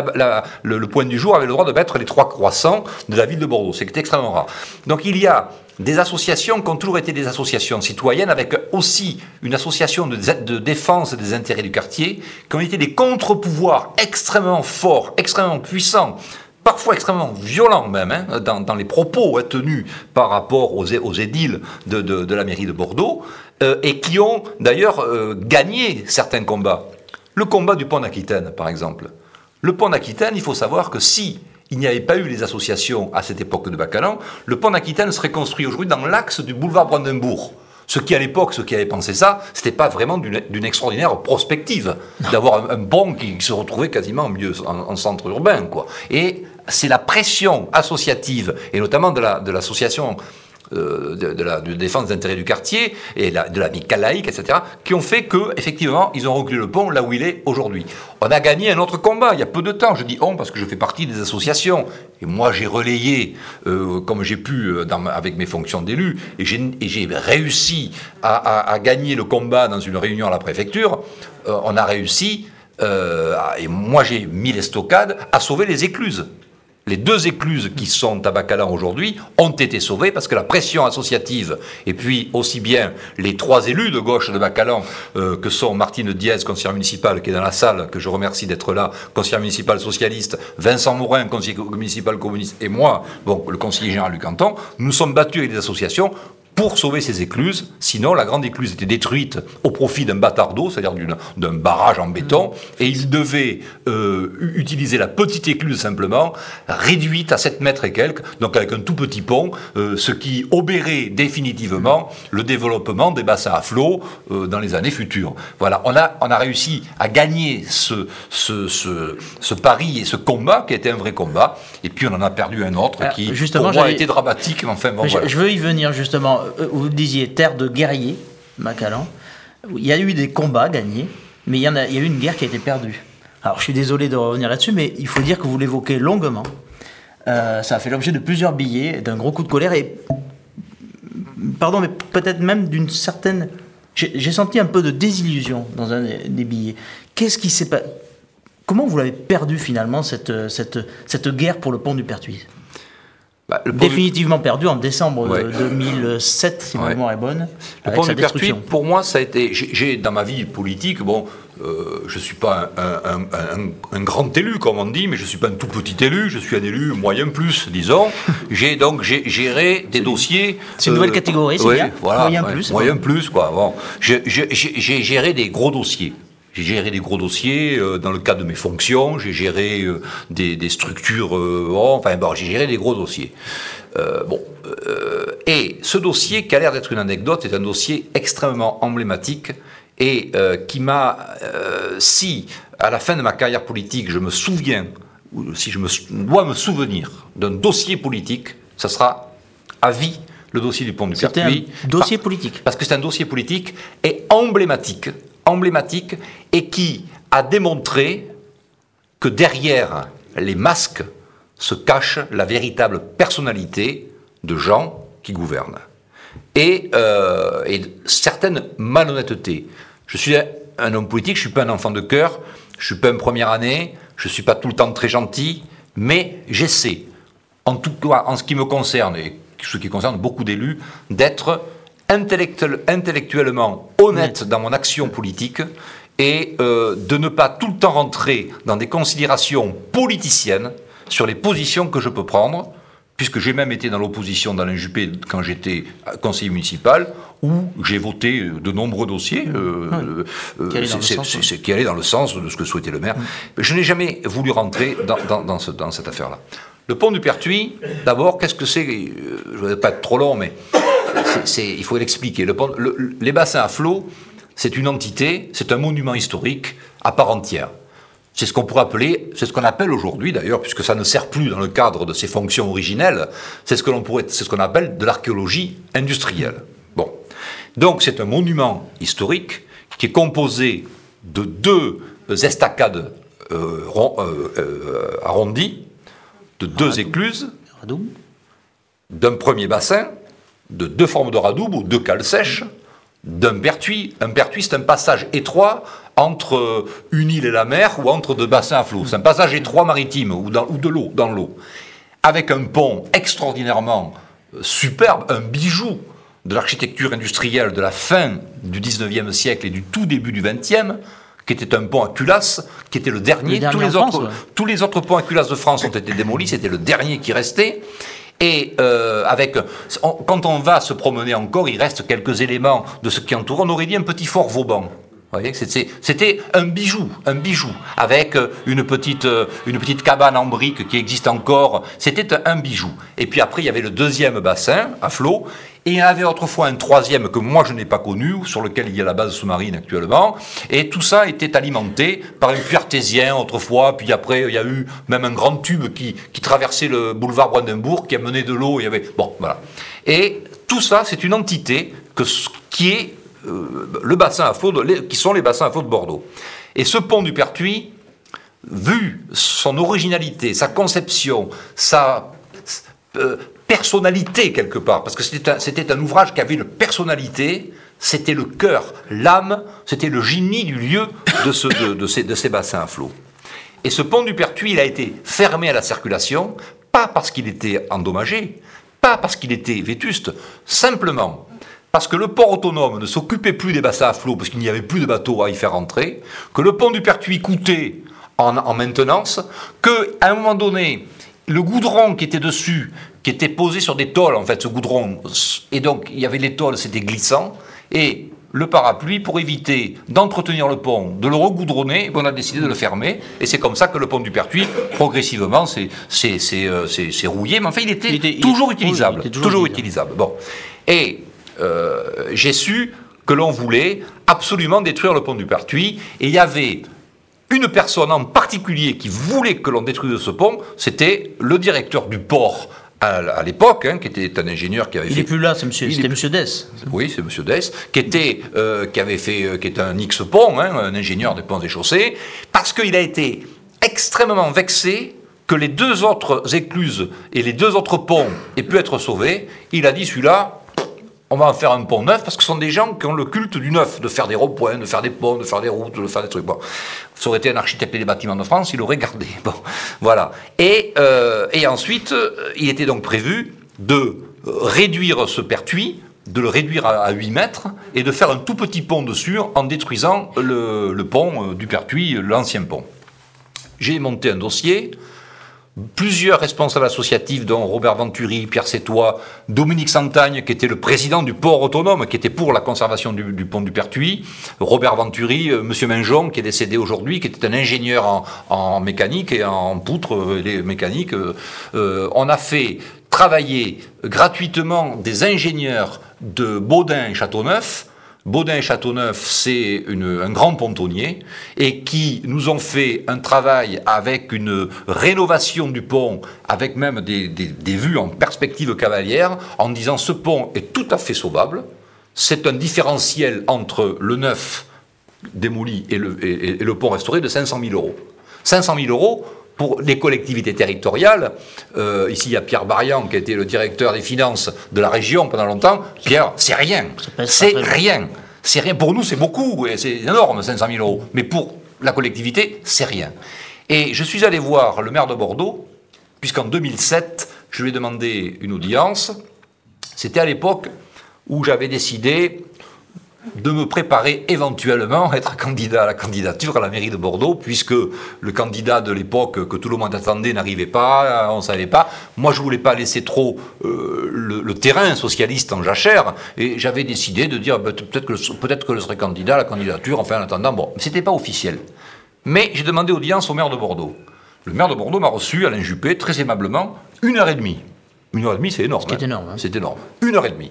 le Point du Jour avait le droit de mettre les 3 croissants de la ville de Bordeaux. C'est extrêmement rare. Donc il y a des associations qui ont toujours été des associations citoyennes, avec aussi une association de défense des intérêts du quartier, qui ont été des contre-pouvoirs extrêmement forts, extrêmement puissants, parfois extrêmement violents même, hein, dans les propos tenus par rapport aux édiles de la mairie de Bordeaux, et qui ont d'ailleurs gagné certains combats. Le combat du pont d'Aquitaine, par exemple. Le pont d'Aquitaine, il faut savoir que si il n'y avait pas eu les associations à cette époque de Bacalan, le pont d'Aquitaine serait construit aujourd'hui dans l'axe du boulevard Brandembourg. Ce qui, à l'époque, ceux qui avaient pensé ça, c'était pas vraiment d'une extraordinaire prospective, d'avoir un pont qui se retrouvait quasiment en centre urbain, quoi. Et c'est la pression associative, et notamment de l'association de défense d'intérêts du quartier et de l'amicale laïque, etc., qui ont fait qu'effectivement, ils ont reculé le pont là où il est aujourd'hui. On a gagné un autre combat il y a peu de temps. Je dis on parce que je fais partie des associations. Et moi, j'ai relayé, comme j'ai pu, avec mes fonctions d'élu, et j'ai réussi à gagner le combat dans une réunion à la préfecture. On a réussi, et moi j'ai mis les stockades, à sauver les écluses. Les 2 écluses qui sont à Bacalan aujourd'hui ont été sauvées parce que la pression associative, et puis aussi bien les 3 élus de gauche de Bacalan, que sont Martine Diez, conseillère municipale, qui est dans la salle, que je remercie d'être là, conseillère municipale socialiste, Vincent Morin, conseiller municipal communiste, et moi, le conseiller général du canton, nous sommes battus avec des associations pour sauver ces écluses. Sinon, la grande écluse était détruite au profit d'un bâtard d'eau, c'est-à-dire d'un barrage en béton, et ils devaient utiliser la petite écluse simplement, réduite à 7 mètres et quelques, donc avec un tout petit pont, ce qui obérait définitivement le développement des bassins à flot dans les années futures. Voilà, on a réussi à gagner ce pari et ce combat qui était un vrai combat, et puis on en a perdu un autre qui, pour moi, a été dramatique. Enfin, bon, voilà. Je veux y venir justement. Vous disiez terre de guerriers, Bacalan. Il y a eu des combats gagnés, mais il y a eu une guerre qui a été perdue. Alors je suis désolé de revenir là-dessus, mais il faut dire que vous l'évoquez longuement. Ça a fait l'objet de plusieurs billets, d'un gros coup de colère, et pardon, mais peut-être même d'une certaine... J'ai senti un peu de désillusion dans un des billets. Qu'est-ce qui s'est passé? Comment vous l'avez perdu finalement, cette guerre pour le pont du Pertuis? Définitivement perdu en décembre 2007, si ma mémoire est bonne. Le pont du Pertuis, pour moi, ça a été... J'ai dans ma vie politique, je ne suis pas un grand élu, comme on dit, mais je ne suis pas un tout petit élu, je suis un élu moyen plus, disons. J'ai géré des dossiers... C'est une nouvelle catégorie, c'est bien. Voilà, moyen plus. Moyen plus, quoi. Bon. J'ai géré des gros dossiers. J'ai géré des gros dossiers dans le cadre de mes fonctions, j'ai géré des structures, j'ai géré des gros dossiers. Et ce dossier, qui a l'air d'être une anecdote, est un dossier extrêmement emblématique et qui m'a, si à la fin de ma carrière politique, je me souviens, ou si je dois me souvenir d'un dossier politique, ça sera à vie le dossier du pont du Pertuis. C'était un dossier politique. Parce que c'est un dossier politique et emblématique et qui a démontré que derrière les masques se cache la véritable personnalité de gens qui gouvernent. Et certaines malhonnêtetés. Je suis un homme politique, je ne suis pas un enfant de cœur, je ne suis pas une première année, je ne suis pas tout le temps très gentil, mais j'essaie, en tout cas en ce qui me concerne, et ce qui concerne beaucoup d'élus, d'être intellectuellement honnête dans mon action politique et de ne pas tout le temps rentrer dans des considérations politiciennes sur les positions que je peux prendre, puisque j'ai même été dans l'opposition d'Alain Juppé quand j'étais conseiller municipal, où j'ai voté de nombreux dossiers qui allaient dans le sens de ce que souhaitait le maire. Je n'ai jamais voulu rentrer dans cette affaire-là. Le pont du Pertuis, d'abord, qu'est-ce que c'est? Je ne vais pas être trop long, mais il faut l'expliquer. Les bassins à flot, c'est une entité, c'est un monument historique à part entière. C'est ce qu'on pourrait appeler, c'est ce qu'on appelle aujourd'hui d'ailleurs, puisque ça ne sert plus dans le cadre de ses fonctions originelles, c'est ce qu'on appelle de l'archéologie industrielle. Bon. Donc c'est un monument historique qui est composé de 2 estacades arrondies, de 2 écluses, d'un premier bassin, de 2 formes de radoub ou 2 cales sèches, d'un pertuis. Un pertuis, c'est un passage étroit entre une île et la mer ou entre 2 bassins à flot. C'est un passage étroit maritime ou de l'eau, dans l'eau. Avec un pont extraordinairement superbe, un bijou de l'architecture industrielle de la fin du 19e siècle et du tout début du 20e, qui était un pont à culasse, qui était le dernier. Tous les autres ponts à culasse de France ont été démolis, c'était le dernier qui restait. Et quand on va se promener encore, il reste quelques éléments de ce qui entoure. On aurait dit un petit fort Vauban. Vous voyez, c'était un bijou, avec une petite cabane en briques qui existe encore. C'était un bijou. Et puis après, il y avait le 2e bassin à flot. Et il y en avait autrefois un 3e que moi je n'ai pas connu, sur lequel il y a la base sous-marine actuellement. Et tout ça était alimenté par un puits artésien autrefois. Puis après, il y a eu même un grand tube qui traversait le boulevard Brandenburg, qui a mené de l'eau. Bon, voilà. Et tout ça, c'est une entité qui est le bassin à flot, qui sont les bassins à flot de Bordeaux. Et ce pont du Pertuis, vu son originalité, sa conception, sa personnalité quelque part, parce que c'était un ouvrage qui avait une personnalité, c'était le cœur, l'âme, c'était le génie du lieu de ces bassins à flot. Et ce pont du Pertuis, il a été fermé à la circulation, pas parce qu'il était endommagé, pas parce qu'il était vétuste, simplement parce que le port autonome ne s'occupait plus des bassins à flot, parce qu'il n'y avait plus de bateaux à y faire entrer, que le pont du Pertuis coûtait en maintenance, qu'à un moment donné, le goudron qui était dessus, qui était posé sur des tôles, en fait, ce goudron, et donc il y avait les tôles, c'était glissant, et le parapluie, pour éviter d'entretenir le pont, de le regoudronner, on a décidé de le fermer, et c'est comme ça que le pont du Pertuis, progressivement, c'est rouillé, mais enfin, il était toujours utilisable. Il était toujours utilisable. Bon. Et j'ai su que l'on voulait absolument détruire le pont du Pertuis, et il y avait une personne en particulier qui voulait que l'on détruise ce pont, c'était le directeur du port à l'époque, qui était un ingénieur qui avait fait... Il n'est plus là, c'était M. Dess. Oui, c'est M. Dess, qui était un X-pont, un ingénieur des ponts et chaussées, parce qu'il a été extrêmement vexé que les deux autres écluses et les deux autres ponts aient pu être sauvés. Il a dit, celui-là, on va en faire un pont neuf, parce que ce sont des gens qui ont le culte du neuf, de faire des ronds-points, de faire des ponts, de faire des routes, de faire des trucs. Bon, ça aurait été un architecte des bâtiments de France, il aurait gardé. Bon, voilà. Et ensuite, il était donc prévu de réduire ce Pertuis, de le réduire à 8 mètres, et de faire un tout petit pont dessus en détruisant le pont du Pertuis, l'ancien pont. J'ai monté un dossier. Plusieurs responsables associatifs, dont Robert Venturi, Pierre Sétois, Dominique Santagne, qui était le président du port autonome, qui était pour la conservation du pont du Pertuis, Robert Venturi, Monsieur Minjon, qui est décédé aujourd'hui, qui était un ingénieur en mécanique et en poutres mécaniques. On a fait travailler gratuitement des ingénieurs de Baudin et Châteauneuf. Baudin et Châteauneuf, c'est un grand pontonnier, et qui nous ont fait un travail avec une rénovation du pont, avec même des vues en perspective cavalière, en disant ce pont est tout à fait sauvable, c'est un différentiel entre le neuf démoli et le pont restauré de 500 000 euros. 500 000 euros pour les collectivités territoriales. Ici, il y a Pierre Barian, qui a été le directeur des finances de la région pendant longtemps. Pierre, c'est rien. C'est rien. C'est rien. Pour nous, c'est beaucoup. Et c'est énorme, 500 000 euros. Mais pour la collectivité, c'est rien. Et je suis allé voir le maire de Bordeaux, puisqu'en 2007, je lui ai demandé une audience. C'était à l'époque où j'avais décidé de me préparer éventuellement à être candidat à la candidature à la mairie de Bordeaux, puisque le candidat de l'époque que tout le monde attendait n'arrivait pas, on ne savait pas. Moi, je ne voulais pas laisser trop le terrain socialiste en jachère, et j'avais décidé de dire peut-être que je serais candidat à la candidature, enfin en attendant, bon, ce n'était pas officiel. Mais j'ai demandé audience au maire de Bordeaux. Le maire de Bordeaux m'a reçu, Alain Juppé, très aimablement, 1h30. 1h30, c'est énorme. C'est énorme. Hein. C'est énorme. 1h30.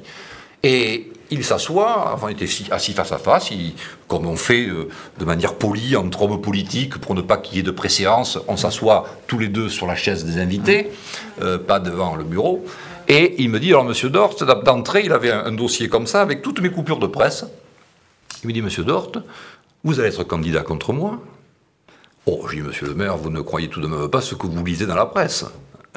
Et il s'assoit, enfin, on était assis face à face, comme on fait de manière polie entre hommes politiques, pour ne pas qu'il y ait de préséance, on s'assoit tous les deux sur la chaise des invités, pas devant le bureau. Et il me dit, alors monsieur Dort, d'entrée, il avait un dossier comme ça, avec toutes mes coupures de presse. Il me dit, monsieur Dort, vous allez être candidat contre moi. Oh, j'ai dit, monsieur le maire, vous ne croyez tout de même pas ce que vous lisez dans la presse.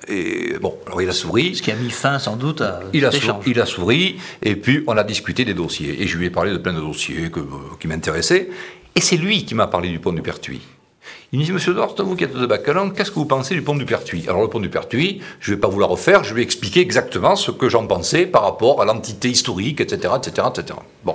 Et bon, alors il a souri. Ce qui a mis fin sans doute à cet échange. Il a souri, et puis on a discuté des dossiers. Et je lui ai parlé de plein de dossiers qui m'intéressaient. Et c'est lui qui m'a parlé du pont du Pertuis. Il me dit, monsieur Dort, vous qui êtes de Bacalan, qu'est-ce que vous pensez du pont du Pertuis? Alors le pont du Pertuis, je ne vais pas vous la refaire, je vais expliquer exactement ce que j'en pensais par rapport à l'entité historique, etc., etc., etc. Bon.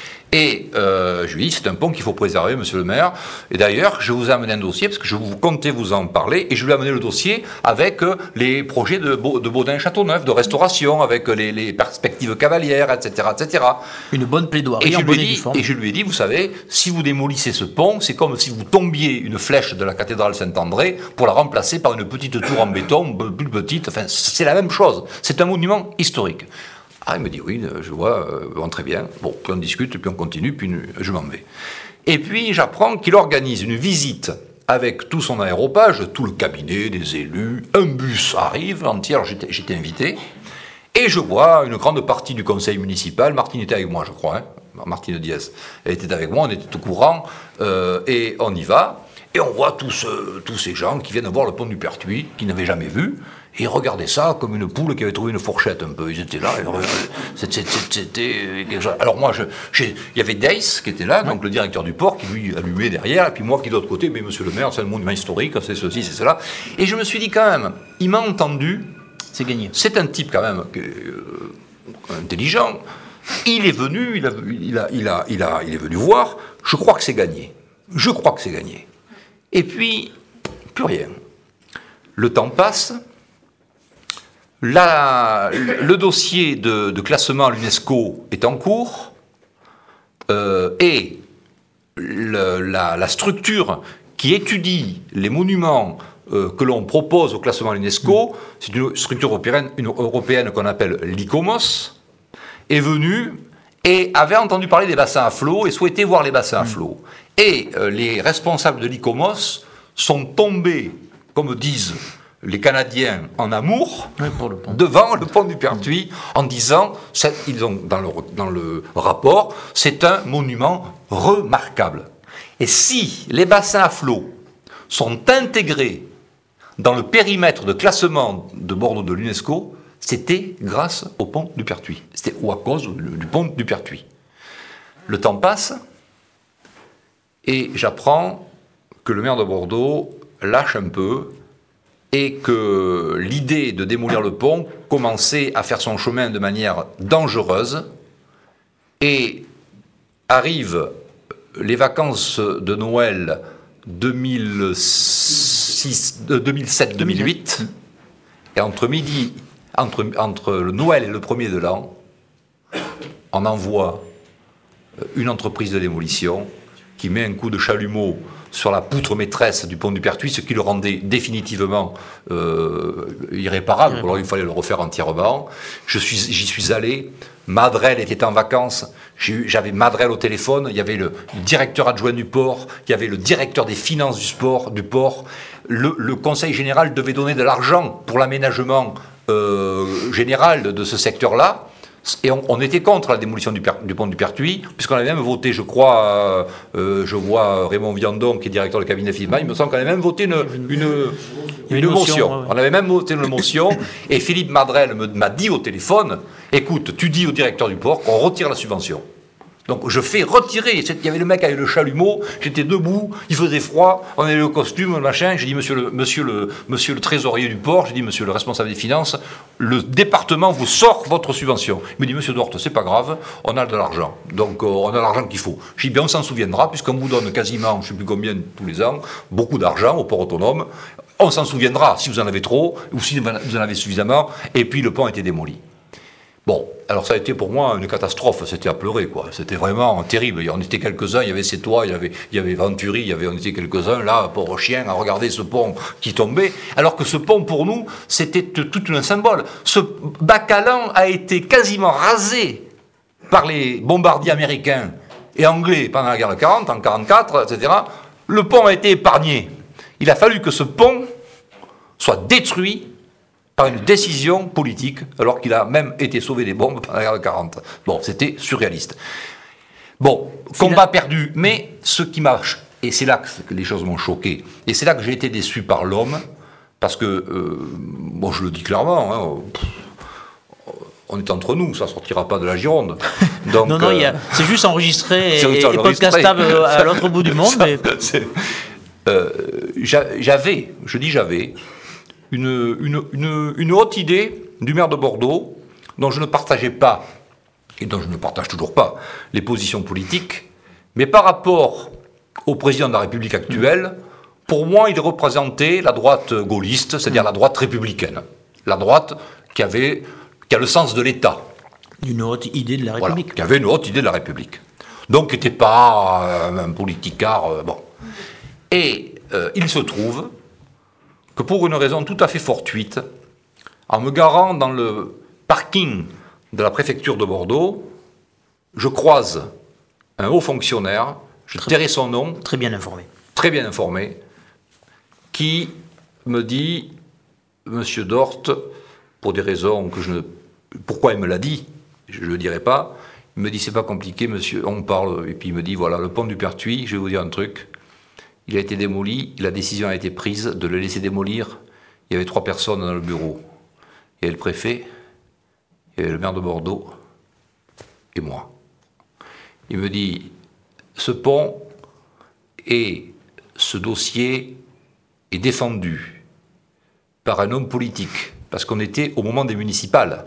Et je lui ai dit, c'est un pont qu'il faut préserver, monsieur le maire. Et d'ailleurs, je vous ai amené un dossier, parce que je comptais vous en parler, et je lui ai amené le dossier avec les projets de Baudin-Châteauneuf, de restauration, avec les perspectives cavalières, etc., etc. Une bonne plaidoirie en bonne et due forme. Et je lui ai dit, vous savez, si vous démolissez ce pont, c'est comme si vous tombiez une flèche de la cathédrale Saint-André pour la remplacer par une petite tour en béton, plus petite. Enfin, c'est la même chose. C'est un monument historique. Ah, il me dit, oui, je vois, bon, très bien. Bon, puis on discute, puis on continue, puis je m'en vais. Et puis j'apprends qu'il organise une visite avec tout son aéropage, tout le cabinet, des élus, un bus arrive entier, alors j'étais invité, Et je vois une grande partie du conseil municipal, Martine était avec moi, je crois, hein, Martine Diaz, elle était avec moi, on était au courant, et on y va, et on voit tous ces gens qui viennent voir le pont du Pertuis, qui n'avaient jamais vu, et ils regardaient ça comme une poule qui avait trouvé une fourchette un peu. Ils étaient là, c'était quelque chose. Alors moi, il y avait Deiss qui était là, donc le directeur du port, qui lui allumait derrière, et puis moi qui de l'autre côté, mais monsieur le maire, c'est un monument historique, c'est ceci, c'est cela. Et je me suis dit quand même, il m'a entendu. C'est gagné. C'est un type quand même intelligent. Il est venu, il est venu voir. Je crois que c'est gagné. Je crois que c'est gagné. Et puis, plus rien. Le temps passe. Le dossier de classement à l'UNESCO est en cours. Et la structure qui étudie les monuments que l'on propose au classement à l'UNESCO, c'est une structure européenne qu'on appelle l'ICOMOS, est venue et avait entendu parler des bassins à flot et souhaitait voir les bassins à flot. Et les responsables de l'ICOMOS sont tombés, comme disent les Canadiens, en amour devant le pont du Pertuis en disant, ils ont dans le rapport, c'est un monument remarquable. Et si les bassins à flot sont intégrés dans le périmètre de classement de Bordeaux de l'UNESCO, c'était grâce au pont du Pertuis. C'était ou à cause du pont du Pertuis. Le temps passe et j'apprends que le maire de Bordeaux lâche un peu et que l'idée de démolir le pont commençait à faire son chemin de manière dangereuse et arrivent les vacances de Noël 2007-2008, et entre le Noël et le 1er de l'an, on envoie une entreprise de démolition qui met un coup de chalumeau sur la poutre maîtresse du pont du Pertuis, ce qui le rendait définitivement irréparable. Alors il fallait le refaire entièrement. J'y suis allé. Madrel était en vacances. J'avais Madrel au téléphone. Il y avait le directeur adjoint du port. Il y avait le directeur des finances du port. Le conseil général devait donner de l'argent pour l'aménagement général de ce secteur-là. Et on était contre la démolition du pont du Pertuis, puisqu'on avait même voté, je crois, je vois Raymond Viandon, qui est directeur du cabinet FIMA, il me semble qu'on avait même voté une motion. Ouais. On avait même voté une motion, et Philippe Madrel m'a dit au téléphone, écoute, tu dis au directeur du port qu'on retire la subvention. Donc je fais retirer, il y avait le mec avec le chalumeau, j'étais debout, il faisait froid, on avait le costume, le machin, j'ai dit monsieur le trésorier du port, j'ai dit monsieur le responsable des finances, le département vous sort votre subvention. Il me dit monsieur Dort, c'est pas grave, on a de l'argent, donc on a l'argent qu'il faut. J'ai dit bien on s'en souviendra, puisqu'on vous donne quasiment, je ne sais plus combien tous les ans, beaucoup d'argent au port autonome, on s'en souviendra si vous en avez trop, ou si vous en avez suffisamment, et puis le pont a été démoli. Bon, alors ça a été pour moi une catastrophe, c'était à pleurer, quoi. C'était vraiment terrible. On était quelques-uns, il y avait Sétois, il y avait Venturi, on était quelques-uns, là, pauvres chiens, à regarder ce pont qui tombait, alors que ce pont, pour nous, c'était tout un symbole. Ce Bacalan a été quasiment rasé par les bombardiers américains et anglais pendant la guerre de 40, en 1944, etc. Le pont a été épargné. Il a fallu que ce pont soit détruit par une décision politique, alors qu'il a même été sauvé des bombes pendant la guerre de 40. Bon, c'était surréaliste. Bon, combat perdu, mais ce qui marche, et c'est là que les choses m'ont choqué, et c'est là que j'ai été déçu par l'homme, parce que, bon, je le dis clairement, hein, on est entre nous, ça ne sortira pas de la Gironde. Donc, non, c'est juste enregistré et podcastable à l'autre bout du monde. J'avais une haute idée du maire de Bordeaux, dont je ne partageais pas, et dont je ne partage toujours pas, les positions politiques, mais par rapport au président de la République actuelle, pour moi, il représentait la droite gaulliste, c'est-à-dire la droite républicaine. La droite qui a le sens de l'État. Une haute idée de la République. Voilà, qui avait une haute idée de la République. Donc, qui n'était pas un politicard, bon. Et il se trouve que pour une raison tout à fait fortuite, en me garant dans le parking de la préfecture de Bordeaux, je croise un haut fonctionnaire, je tairai son nom, très bien informé, qui me dit, monsieur Dort, pour des raisons que je ne Pourquoi il me l'a dit? Je ne le dirai pas. Il me dit, c'est pas compliqué, monsieur. On parle, et puis il me dit, voilà, le pont du Pertuis, je vais vous dire un truc. Il a été démoli, la décision a été prise de le laisser démolir. Il y avait 3 personnes dans le bureau. Il y avait le préfet, il y avait le maire de Bordeaux, et moi. Il me dit, ce pont et ce dossier est défendu par un homme politique, parce qu'on était au moment des municipales,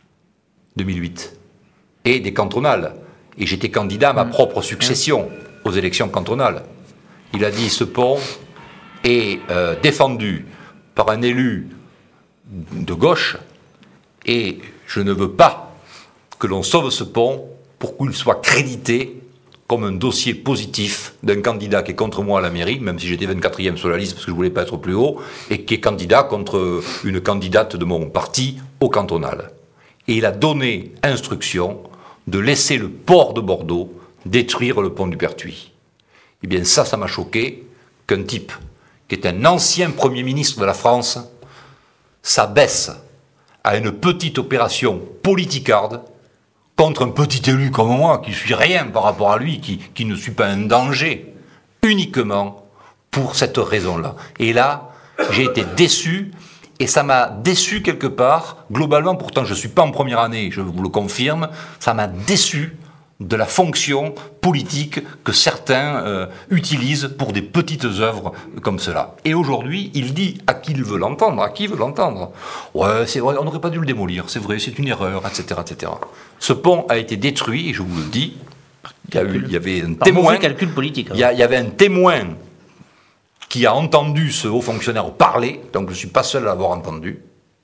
2008, et des cantonales. Et j'étais candidat à ma propre succession aux élections cantonales. Il a dit, ce pont est défendu par un élu de gauche, et je ne veux pas que l'on sauve ce pont pour qu'il soit crédité comme un dossier positif d'un candidat qui est contre moi à la mairie, même si j'étais 24e sur la liste parce que je ne voulais pas être plus haut, et qui est candidat contre une candidate de mon parti au cantonal. Et il a donné instruction de laisser le port de Bordeaux détruire le pont du Pertuis. Eh bien ça m'a choqué qu'un type qui est un ancien Premier ministre de la France s'abaisse à une petite opération politicarde contre un petit élu comme moi, qui ne suis rien par rapport à lui, qui ne suis pas un danger, uniquement pour cette raison-là. Et là, j'ai été déçu, et ça m'a déçu quelque part, globalement, pourtant je ne suis pas en première année, je vous le confirme, ça m'a déçu de la fonction politique que certains utilisent pour des petites œuvres comme cela. Et aujourd'hui, il dit à qui il veut l'entendre, Ouais, c'est vrai, on n'aurait pas dû le démolir, c'est vrai, c'est une erreur, etc., etc. Ce pont a été détruit, et je vous le dis, il y avait un témoin... calcul politique. Il y avait un témoin qui a entendu ce haut fonctionnaire parler, donc je ne suis pas seul à l'avoir entendu.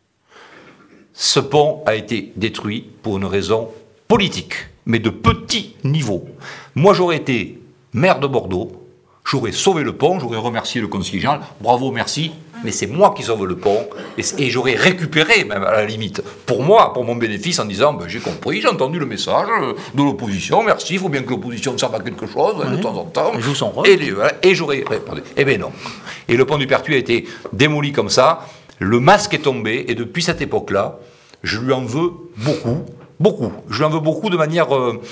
Ce pont a été détruit pour une raison politique, mais de petit niveau. Moi, j'aurais été maire de Bordeaux, j'aurais sauvé le pont, j'aurais remercié le conseiller général, bravo, merci, mais c'est moi qui sauve le pont, et j'aurais récupéré, même à la limite, pour moi, pour mon bénéfice, en disant, j'ai compris, j'ai entendu le message de l'opposition, merci, il faut bien que l'opposition serve à quelque chose, de temps en temps. Joue son rôle. Et j'aurais répondu. Eh bien non. Et le pont du Pertuis a été démoli comme ça, le masque est tombé, et depuis cette époque-là, je lui en veux beaucoup. Beaucoup. Je lui en veux beaucoup de manière...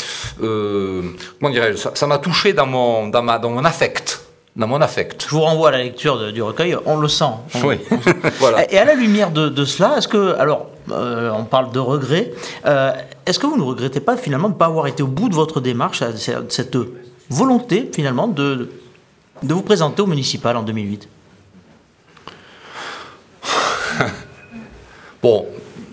comment dirais-je, ça m'a touché dans mon affect. Dans mon affect. Je vous renvoie à la lecture du recueil, on le sent. Oui. Voilà. Et à la lumière de cela, est-ce que... Alors, on parle de regret. Est-ce que vous ne regrettez pas finalement de ne pas avoir été au bout de votre démarche, cette volonté finalement de vous présenter au municipal en 2008 ? Bon...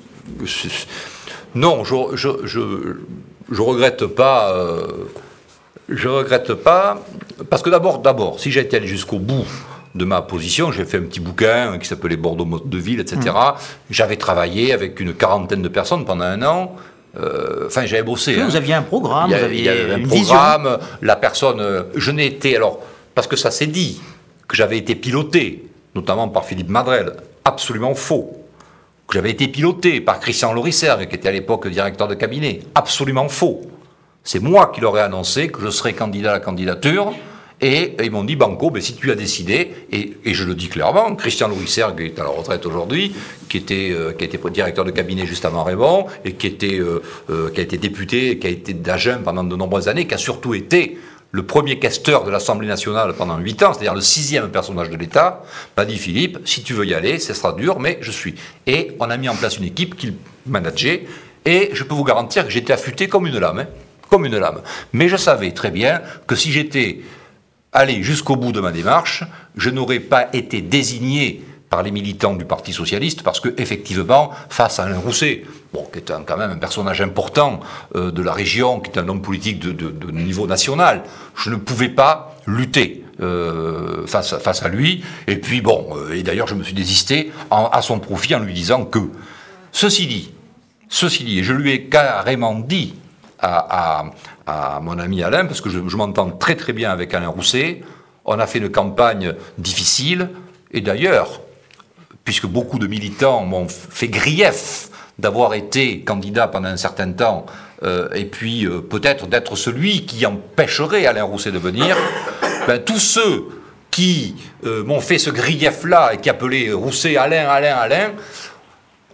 Non, je regrette pas. Je regrette pas parce que d'abord, si j'étais allé jusqu'au bout de ma position, j'ai fait un petit bouquin qui s'appelait Bordeaux mode de ville, etc. J'avais travaillé avec une 40aine de personnes pendant un an. Enfin, j'avais bossé. Vous aviez un programme, il y avait un programme. La personne, je n'ai été alors parce que ça s'est dit que j'avais été piloté, notamment par Philippe Madrel, absolument faux. Que j'avais été piloté par Christian Lorisergue, qui était à l'époque directeur de cabinet. Absolument faux. C'est moi qui leur ai annoncé que je serais candidat à la candidature, et ils m'ont dit, Banco, si tu as décidé, et je le dis clairement, Christian Lorisergue est à la retraite aujourd'hui, qui était directeur de cabinet juste avant Raymond, et qui a été député, qui a été d'Agen pendant de nombreuses années, qui a surtout été le premier questeur de l'Assemblée nationale pendant 8 ans, c'est-à-dire le 6e personnage de l'État, m'a dit, Philippe, si tu veux y aller, ce sera dur, mais je suis. Et on a mis en place une équipe qu'il manageait, et je peux vous garantir que j'étais affûté comme une lame, comme une lame. Mais je savais très bien que si j'étais allé jusqu'au bout de ma démarche, je n'aurais pas été désigné par les militants du Parti Socialiste, parce qu'effectivement, face à Alain Rousset, qui est quand même un personnage important de la région, qui est un homme politique de niveau national, je ne pouvais pas lutter face à lui. Et puis et d'ailleurs je me suis désisté à son profit en lui disant que, ceci dit, et je lui ai carrément dit à mon ami Alain, parce que je m'entends très très bien avec Alain Rousset, on a fait une campagne difficile, et d'ailleurs, puisque beaucoup de militants m'ont fait grief d'avoir été candidat pendant un certain temps, et puis peut-être d'être celui qui empêcherait Alain Rousset de venir, tous ceux qui m'ont fait ce grief-là et qui appelaient Rousset Alain,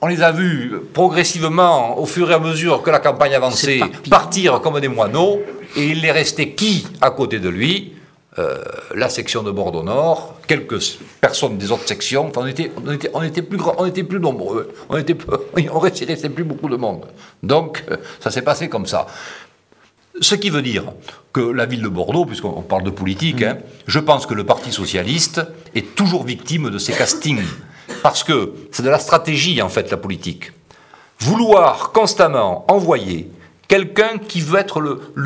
on les a vus progressivement, au fur et à mesure que la campagne avançait, partir comme des moineaux, et il est resté qui à côté de lui? La section de Bordeaux-Nord, quelques personnes des autres sections. Enfin, on était plus nombreux, on restait plus beaucoup de monde. Donc, ça s'est passé comme ça. Ce qui veut dire que la ville de Bordeaux, puisqu'on parle de politique, je pense que le Parti socialiste est toujours victime de ces castings. Parce que c'est de la stratégie, en fait, la politique. Vouloir constamment envoyer quelqu'un qui veut être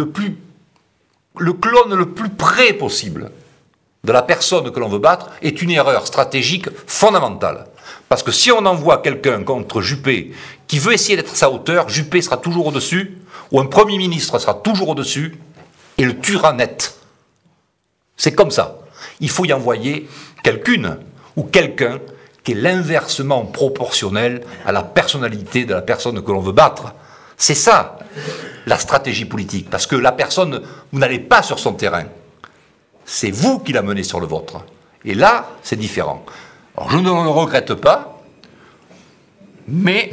le clone le plus près possible de la personne que l'on veut battre est une erreur stratégique fondamentale. Parce que si on envoie quelqu'un contre Juppé qui veut essayer d'être à sa hauteur, Juppé sera toujours au-dessus, ou un Premier ministre sera toujours au-dessus, et le tuera net. C'est comme ça. Il faut y envoyer quelqu'une ou quelqu'un qui est l'inversement proportionnel à la personnalité de la personne que l'on veut battre. C'est ça, la stratégie politique. Parce que la personne, vous n'allez pas sur son terrain. C'est vous qui la menez sur le vôtre. Et là, c'est différent. Alors, je ne le regrette pas, mais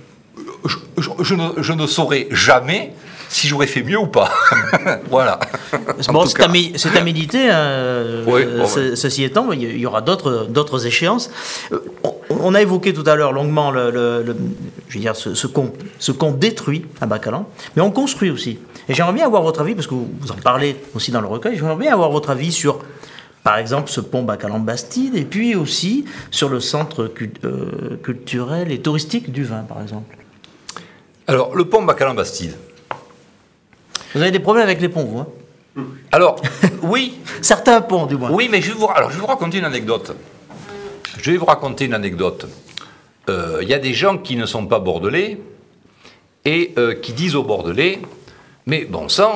je ne saurais jamais si j'aurais fait mieux ou pas. Voilà. Bon, c'est à méditer. Ceci étant, il y aura d'autres échéances. On a évoqué tout à l'heure longuement ce qu'on détruit à Bacalan, mais on construit aussi. Et j'aimerais bien avoir votre avis, parce que vous en parlez aussi dans le recueil, j'aimerais bien avoir votre avis sur, par exemple, ce pont Bacalan-Bastide, et puis aussi sur le centre culturel et touristique du vin, par exemple. Alors, le pont Bacalan-Bastide. Vous avez des problèmes avec les ponts, vous, hein? Alors, oui. Certains ponts, du moins. Oui, mais je vais vous raconter une anecdote. Il y a des gens qui ne sont pas bordelais et qui disent aux Bordelais, mais bon sang,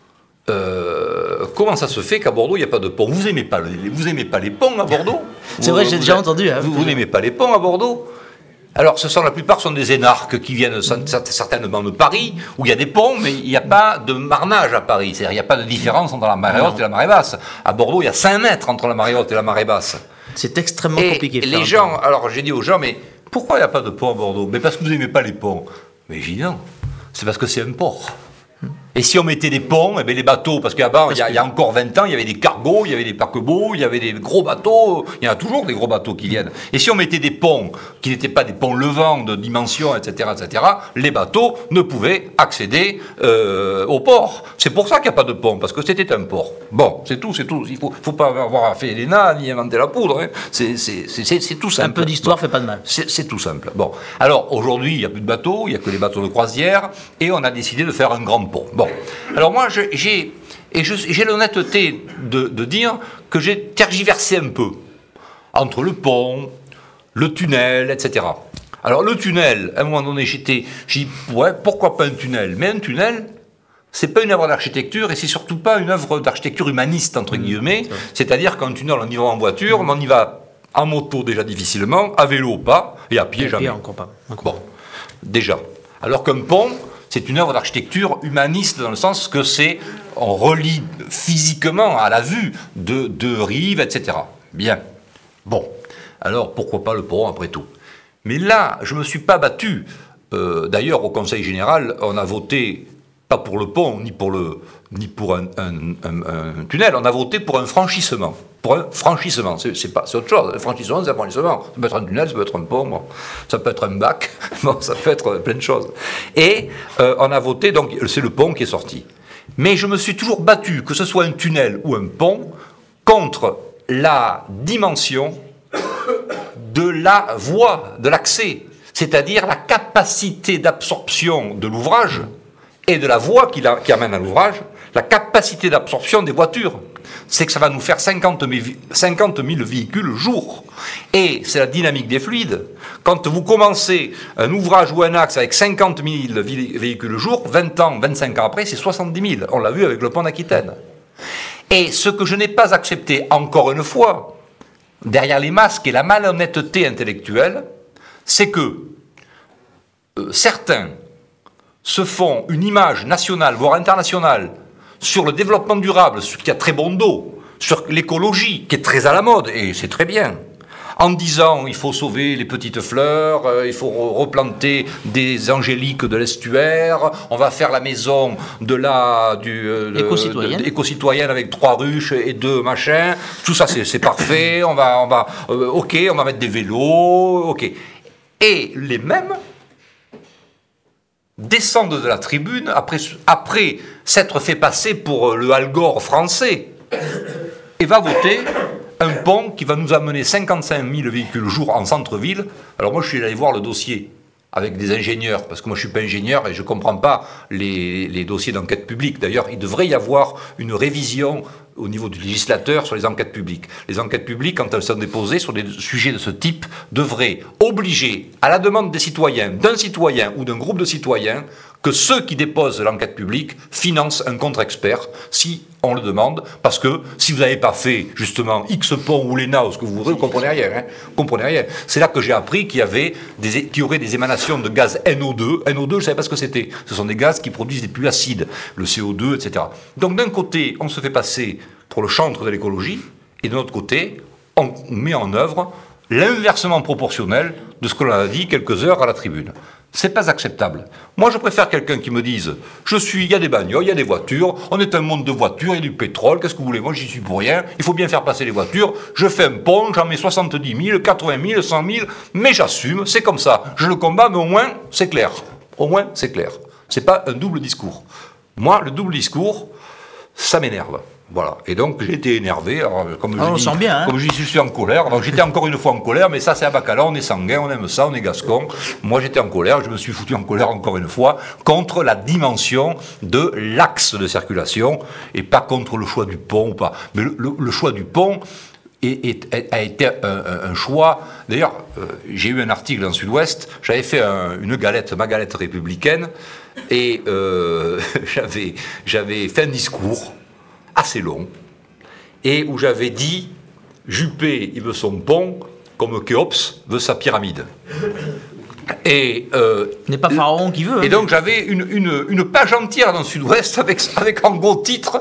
comment ça se fait qu'à Bordeaux, il n'y a pas de pont? Vous aimez pas les ponts à Bordeaux? C'est vrai, j'ai déjà entendu. Hein, vous n'aimez pas les ponts à Bordeaux? Alors, la plupart sont des énarques qui viennent certainement de Paris, où il y a des ponts, mais il n'y a pas de marnage à Paris. C'est-à-dire, il n'y a pas de différence entre la marée haute et la marée basse. À Bordeaux, il y a 5 mètres entre la marée haute et la marée basse. C'est extrêmement compliqué. Et les gens, alors j'ai dit aux gens, mais pourquoi il n'y a pas de pont à Bordeaux? Mais parce que vous n'aimez pas les ponts. Mais j'ai dit non, c'est parce que c'est un port. Et si on mettait des ponts, eh bien les bateaux, parce qu'avant, il y a encore 20 ans, il y avait des cargos, il y avait des paquebots, il y avait des gros bateaux, il y en a toujours des gros bateaux qui viennent. Et si on mettait des ponts, qui n'étaient pas des ponts levants de dimension, etc., les bateaux ne pouvaient accéder au port. C'est pour ça qu'il n'y a pas de pont, parce que c'était un port. Bon, c'est tout. Il ne faut pas avoir fait l'ENA, ni inventer la poudre. Hein. C'est tout simple. Un peu d'histoire fait pas de mal. C'est tout simple. Bon, alors aujourd'hui, il n'y a plus de bateaux, il n'y a que les bateaux de croisière, et on a décidé de faire un grand pont. Bon, alors moi, j'ai l'honnêteté de dire que j'ai tergiversé un peu entre le pont, le tunnel, etc. Alors le tunnel, à un moment donné, j'ai dit, ouais, pourquoi pas un tunnel? Mais un tunnel, c'est pas une œuvre d'architecture, et c'est surtout pas une œuvre d'architecture humaniste, entre guillemets. C'est-à-dire qu'un tunnel, on y va en voiture, mais on y va en moto déjà difficilement, à vélo pas, et à pied jamais. Encore pas. Bon, déjà. Alors qu'un pont, c'est une œuvre d'architecture humaniste dans le sens que on relie physiquement à la vue deux rives, etc. Bien. Bon. Alors, pourquoi pas le pont après tout? Mais là, je ne me suis pas battu. D'ailleurs, au Conseil général, on a voté, pas pour le pont, ni pour un tunnel, on a voté pour un franchissement. Pour un franchissement, c'est autre chose. Un franchissement, c'est un franchissement. Ça peut être un tunnel, ça peut être un pont, bon. Ça peut être un bac, bon, ça peut être plein de choses. Et on a voté, donc c'est le pont qui est sorti. Mais je me suis toujours battu, que ce soit un tunnel ou un pont, contre la dimension de la voie, de l'accès, c'est-à-dire la capacité d'absorption de l'ouvrage et de la voie qui amène à l'ouvrage, la capacité d'absorption des voitures. C'est que ça va nous faire 50 000 véhicules jour. Et c'est la dynamique des fluides. Quand vous commencez un ouvrage ou un axe avec 50 000 véhicules jour, 20 ans, 25 ans après, c'est 70 000. On l'a vu avec le pont d'Aquitaine. Et ce que je n'ai pas accepté, encore une fois, derrière les masques et la malhonnêteté intellectuelle, c'est que certains se font une image nationale, voire internationale, sur le développement durable, ce qui a très bon dos, sur l'écologie, qui est très à la mode, et c'est très bien, en disant il faut sauver les petites fleurs, il faut replanter des angéliques de l'estuaire, on va faire la maison éco-citoyenne avec 3 ruches et 2 machins, tout ça c'est parfait, on va mettre des vélos, ok. Et les mêmes descendent de la tribune après s'être fait passer pour le Al Gore français et va voter un pont qui va nous amener 55 000 véhicules jour en centre-ville. Alors moi je suis allé voir le dossier avec des ingénieurs, parce que moi je ne suis pas ingénieur et je ne comprends pas les dossiers d'enquête publique. D'ailleurs, il devrait y avoir une révision au niveau du législateur sur les enquêtes publiques. Les enquêtes publiques, quand elles sont déposées sur des sujets de ce type, devraient obliger, à la demande des citoyens, d'un citoyen ou d'un groupe de citoyens, que ceux qui déposent l'enquête publique financent un contre-expert, si on le demande, parce que si vous n'avez pas fait, justement, X pont ou l'ENA ou ce que vous voudrez, vous ne comprenez rien. Vous comprenez rien. C'est là que j'ai appris qu'il y aurait des émanations de gaz NO2. NO2, je ne savais pas ce que c'était. Ce sont des gaz qui produisent des pluies acides, le CO2, etc. Donc d'un côté, on se fait passer pour le chantre de l'écologie, et de l'autre côté, on met en œuvre l'inversement proportionnel de ce que l'on a dit quelques heures à la tribune. C'est pas acceptable. Moi, je préfère quelqu'un qui me dise il y a des bagnoles, il y a des voitures, on est un monde de voitures, il y a du pétrole, qu'est-ce que vous voulez? Moi, j'y suis pour rien, il faut bien faire passer les voitures, je fais un pont, j'en mets 70 000, 80 000, 100 000, mais j'assume, c'est comme ça. Je le combats, mais au moins, c'est clair. Au moins, c'est clair. C'est pas un double discours. Moi, le double discours, ça m'énerve. Voilà. Et donc, j'ai été énervé. Alors, comme je suis en colère. Donc, j'étais encore une fois en colère, mais ça, c'est à Bacala, on est sanguin, on aime ça, on est gascon. Moi, j'étais en colère, je me suis foutu en colère encore une fois contre la dimension de l'axe de circulation et pas contre le choix du pont ou pas. Mais le choix du pont a été un choix. D'ailleurs, j'ai eu un article dans Sud-Ouest, j'avais fait ma galette républicaine, et j'avais fait un discours assez long, et où j'avais dit Juppé, il veut son pont, comme Khéops veut sa pyramide. Et n'est pas Pharaon qui veut. Et donc j'avais une page entière dans le Sud-Ouest avec en gros titre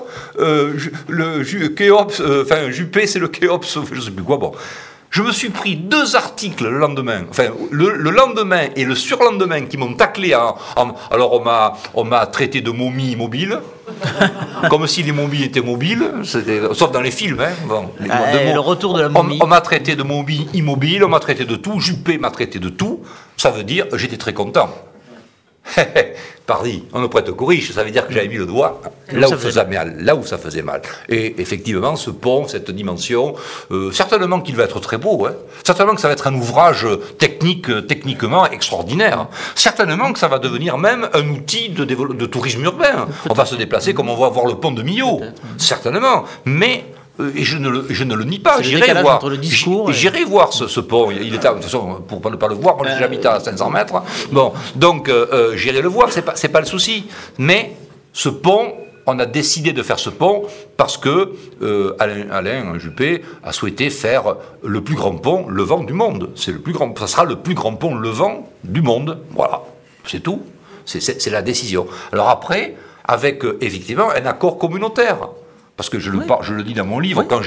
Juppé, c'est le Khéops, je sais plus quoi. Bon, je me suis pris 2 articles le lendemain, le lendemain et le surlendemain qui m'ont taclé. Alors on m'a traité de momie immobile. Comme si les momies étaient mobiles, sauf dans les films. Hein. Bon, le retour de la momie. On m'a traité de momie immobile, on m'a traité de tout, Juppé m'a traité de tout. Ça veut dire j'étais très content. Pardi, on ne prête qu'aux riches, ça veut dire que j'avais mis le doigt là où ça faisait mal. Et effectivement, ce pont, cette dimension, certainement qu'il va être très beau, hein. Certainement que ça va être un ouvrage techniquement extraordinaire. Certainement que ça va devenir même un outil de tourisme urbain. On va se déplacer comme on va voir le pont de Millau. Certainement. Mais et je ne le nie pas, j'irai voir ce pont. Il est de toute façon, pour ne pas le voir, moi j'habite à 500 mètres. Bon, donc j'irai le voir, c'est pas le souci. Mais ce pont, on a décidé de faire ce pont parce que Alain Juppé a souhaité faire le plus grand pont levant du monde. Ça sera le plus grand pont levant du monde. Voilà, c'est tout. C'est la décision. Alors après, avec effectivement un accord communautaire. Parce que je le dis dans mon livre, quand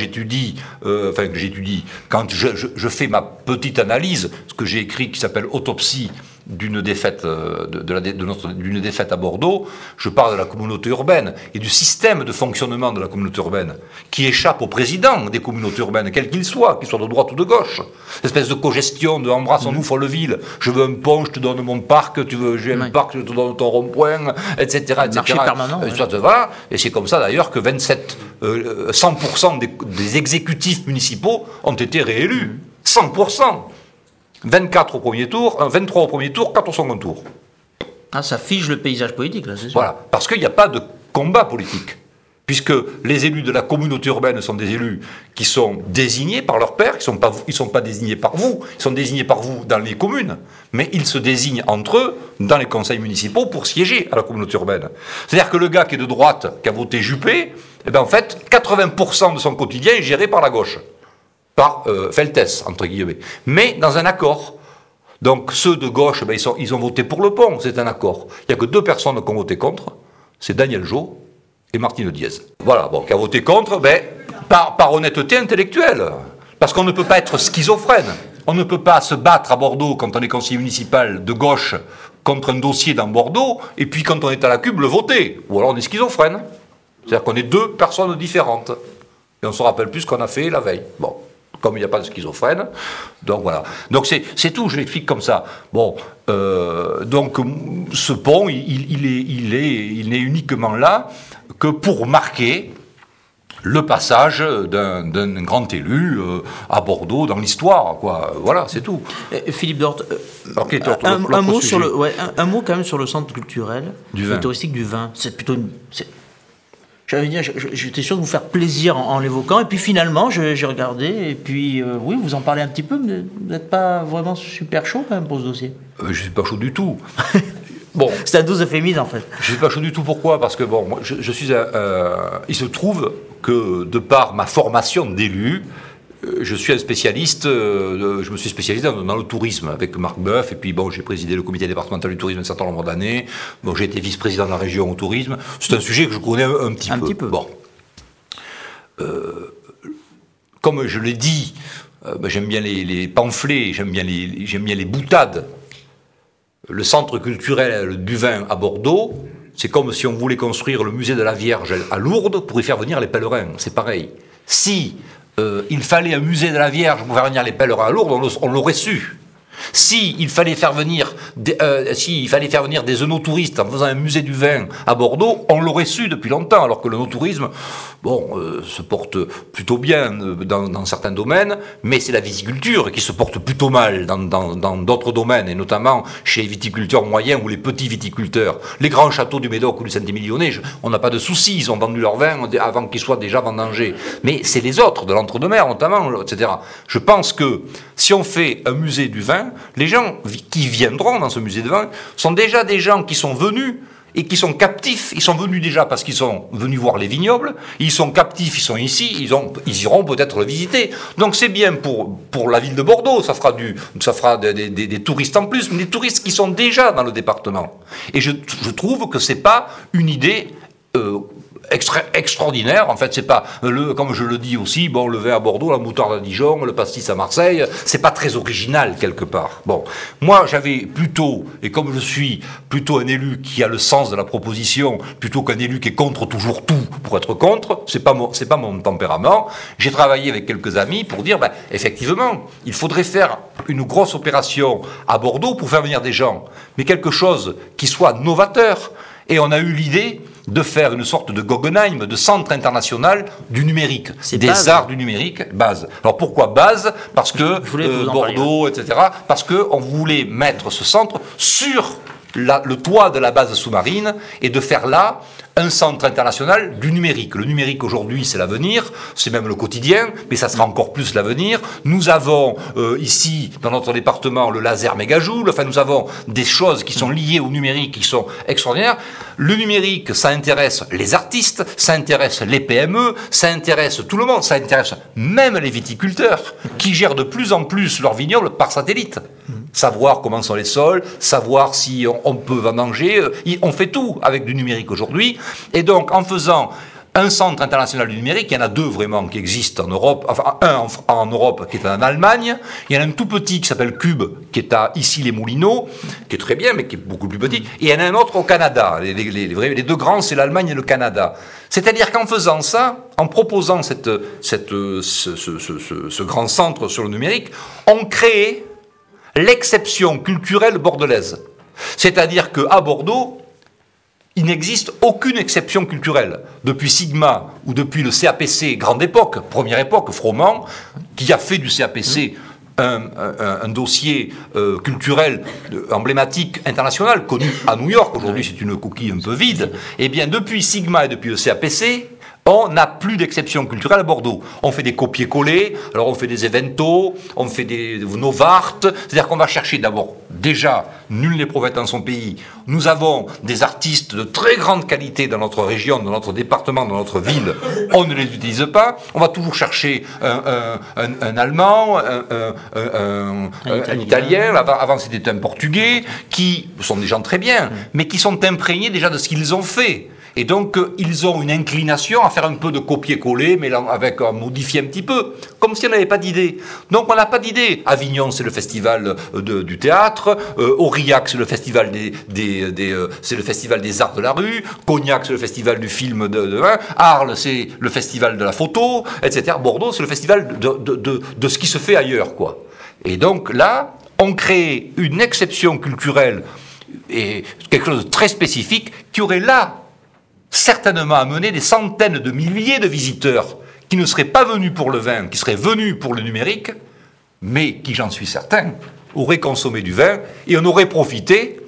quand je fais ma petite analyse, ce que j'ai écrit qui s'appelle Autopsie d'une défaite d'une défaite à Bordeaux, je parle de la communauté urbaine et du système de fonctionnement de la communauté urbaine qui échappe au président des communautés urbaines, quel qu'il soit de droite ou de gauche. L'espèce de cogestion de embrassons-nous Folleville, je veux un pont, je te donne mon parc, j'ai un parc, je te donne ton rond-point, etc. Marché permanent. Ça te va, et c'est comme ça d'ailleurs que 100% des exécutifs municipaux ont été réélus. 100%. 24 au premier tour, 23 au premier tour, 4 au second tour. Ah, ça fige le paysage politique, là, c'est sûr. Voilà, parce qu'il n'y a pas de combat politique. Puisque les élus de la communauté urbaine sont des élus qui sont désignés par leur père, ils ne sont pas désignés par vous, ils sont désignés par vous dans les communes, mais ils se désignent entre eux dans les conseils municipaux pour siéger à la communauté urbaine. C'est-à-dire que le gars qui est de droite, qui a voté Juppé, en fait, 80% de son quotidien est géré par la gauche. Par Feltes, entre guillemets, mais dans un accord. Donc ceux de gauche, ils ont voté pour le pont, c'est un accord. Il n'y a que 2 personnes qui ont voté contre, c'est Daniel Jo et Martine Diez. Voilà, qui a voté contre, par honnêteté intellectuelle. Parce qu'on ne peut pas être schizophrène. On ne peut pas se battre à Bordeaux quand on est conseiller municipal de gauche contre un dossier dans Bordeaux, et puis quand on est à la Cube, le voter. Ou alors on est schizophrène. C'est-à-dire qu'on est deux personnes différentes. Et on se rappelle plus ce qu'on a fait la veille. Bon, comme il n'y a pas de schizophrène, donc voilà. Donc c'est tout, je l'explique comme ça. Bon, donc ce pont, il n'est uniquement là que pour marquer le passage d'un grand élu à Bordeaux dans l'histoire, quoi. Voilà, c'est tout. Philippe Dorte, un mot sur un mot quand même sur le centre culturel et touristique du vin. C'est plutôt j'étais sûr de vous faire plaisir en l'évoquant, et puis finalement j'ai regardé, et puis oui, vous en parlez un petit peu, mais vous n'êtes pas vraiment super chaud quand même pour ce dossier. Je ne suis pas chaud du tout. Bon, c'est un dose euphémisme en fait. Je ne suis pas chaud du tout, pourquoi ? Parce que bon, moi, je suis il se trouve que de par ma formation d'élu, je suis un spécialiste, je me suis spécialisé dans le tourisme avec Marc Boeuf, et puis bon, j'ai présidé le comité départemental du tourisme un certain nombre d'années, bon, j'ai été vice-président de la région au tourisme, c'est un sujet que je connais un petit peu. Bon. Comme je l'ai dit, j'aime bien les pamphlets, j'aime bien les boutades. Le centre culturel du vin à Bordeaux, c'est comme si on voulait construire le musée de la Vierge à Lourdes pour y faire venir les pèlerins. C'est pareil. Si il fallait un musée de la Vierge pour faire venir les pèlerins à Lourdes, on l'aurait su. S'il fallait faire venir des œnotouristes en faisant un musée du vin à Bordeaux, on l'aurait su depuis longtemps, alors que l'œnotourisme, se porte plutôt bien dans certains domaines, mais c'est la viticulture qui se porte plutôt mal dans d'autres domaines, et notamment chez les viticulteurs moyens ou les petits viticulteurs. Les grands châteaux du Médoc ou du Saint-Émilionnais, on n'a pas de soucis, ils ont vendu leur vin avant qu'ils soient déjà vendangés. Mais c'est les autres, de l'entre-deux-mer notamment, etc. Je pense que si on fait un musée du vin, les gens qui viendront dans ce musée de vin sont déjà des gens qui sont venus et qui sont captifs. Ils sont venus déjà parce qu'ils sont venus voir les vignobles, ils sont captifs, ils sont ici, ils iront peut-être le visiter. Donc c'est bien pour la ville de Bordeaux, ça fera des touristes en plus, mais des touristes qui sont déjà dans le département. Et je trouve que c'est pas une idée extraordinaire. En fait, c'est pas comme je le dis aussi, bon, le vin à Bordeaux, la moutarde à Dijon, le pastis à Marseille, c'est pas très original quelque part. Bon, moi j'avais plutôt, et comme je suis plutôt un élu qui a le sens de la proposition, plutôt qu'un élu qui est contre toujours tout pour être contre, c'est pas mon tempérament. J'ai travaillé avec quelques amis pour dire, effectivement, il faudrait faire une grosse opération à Bordeaux pour faire venir des gens, mais quelque chose qui soit novateur. Et on a eu l'idée de faire une sorte de Guggenheim, de centre international du numérique, des arts du numérique, base. Alors pourquoi base ? Parce que Bordeaux, etc. Parce qu'on voulait mettre ce centre sur le toit de la base sous-marine et de faire là un centre international du numérique. Le numérique aujourd'hui, c'est l'avenir, c'est même le quotidien, mais ça sera encore plus l'avenir. Nous avons ici, dans notre département, le laser mégajoule, enfin nous avons des choses qui sont liées au numérique qui sont extraordinaires. Le numérique, ça intéresse les artistes, ça intéresse les PME, ça intéresse tout le monde, ça intéresse même les viticulteurs qui gèrent de plus en plus leurs vignobles par satellite. Savoir comment sont les sols, savoir si on peut vendanger, on fait tout avec du numérique aujourd'hui. Et donc, en faisant un centre international du numérique, il y en a deux vraiment qui existent en Europe, enfin un en Europe qui est en Allemagne, il y en a un tout petit qui s'appelle Cube, qui est à Issy-les-Moulineaux, qui est très bien, mais qui est beaucoup plus petit, et il y en a un autre au Canada. Les deux grands, c'est l'Allemagne et le Canada. C'est-à-dire qu'en faisant ça, en proposant ce grand centre sur le numérique, on crée l'exception culturelle bordelaise. C'est-à-dire qu'à Bordeaux, il n'existe aucune exception culturelle. Depuis Sigma ou depuis le CAPC, grande époque, première époque, Froment, qui a fait du CAPC un dossier culturel emblématique international, connu à New York, aujourd'hui c'est une coquille un peu vide, et bien depuis Sigma et depuis le CAPC, on n'a plus d'exception culturelle à Bordeaux. On fait des copier-coller, alors on fait des éventos, on fait des Novart, c'est-à-dire qu'on va chercher d'abord, déjà, nul n'est prophète dans son pays. Nous avons des artistes de très grande qualité dans notre région, dans notre département, dans notre ville. On ne les utilise pas. On va toujours chercher un Allemand, un Italien, avant c'était un Portugais, qui sont des gens très bien, mais qui sont imprégnés déjà de ce qu'ils ont fait. Et donc, ils ont une inclination à faire un peu de copier-coller, mais avec à modifier un petit peu, comme si on n'avait pas d'idée. Donc, on n'a pas d'idée. Avignon, c'est le festival du théâtre. Aurillac, c'est le festival c'est le festival des arts de la rue. Cognac, c'est le festival du film de vin. Arles, c'est le festival de la photo, etc. Bordeaux, c'est le festival de ce qui se fait ailleurs, quoi. Et donc, là, on crée une exception culturelle et quelque chose de très spécifique qui aurait là certainement amené des centaines de milliers de visiteurs qui ne seraient pas venus pour le vin, qui seraient venus pour le numérique, mais qui, j'en suis certain, auraient consommé du vin et on aurait profité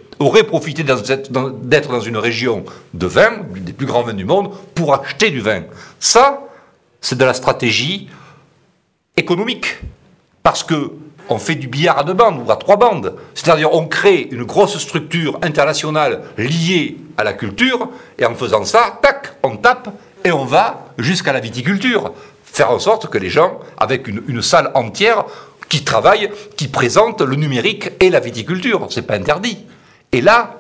d'être dans une région de vin, des plus grands vins du monde, pour acheter du vin. Ça, c'est de la stratégie économique. Parce que on fait du billard à 2 bandes ou à 3 bandes. C'est-à-dire on crée une grosse structure internationale liée à la culture, et en faisant ça, tac, on tape, et on va jusqu'à la viticulture. Faire en sorte que les gens, avec une salle entière, qui travaille, qui présente le numérique et la viticulture. C'est pas interdit. Et là,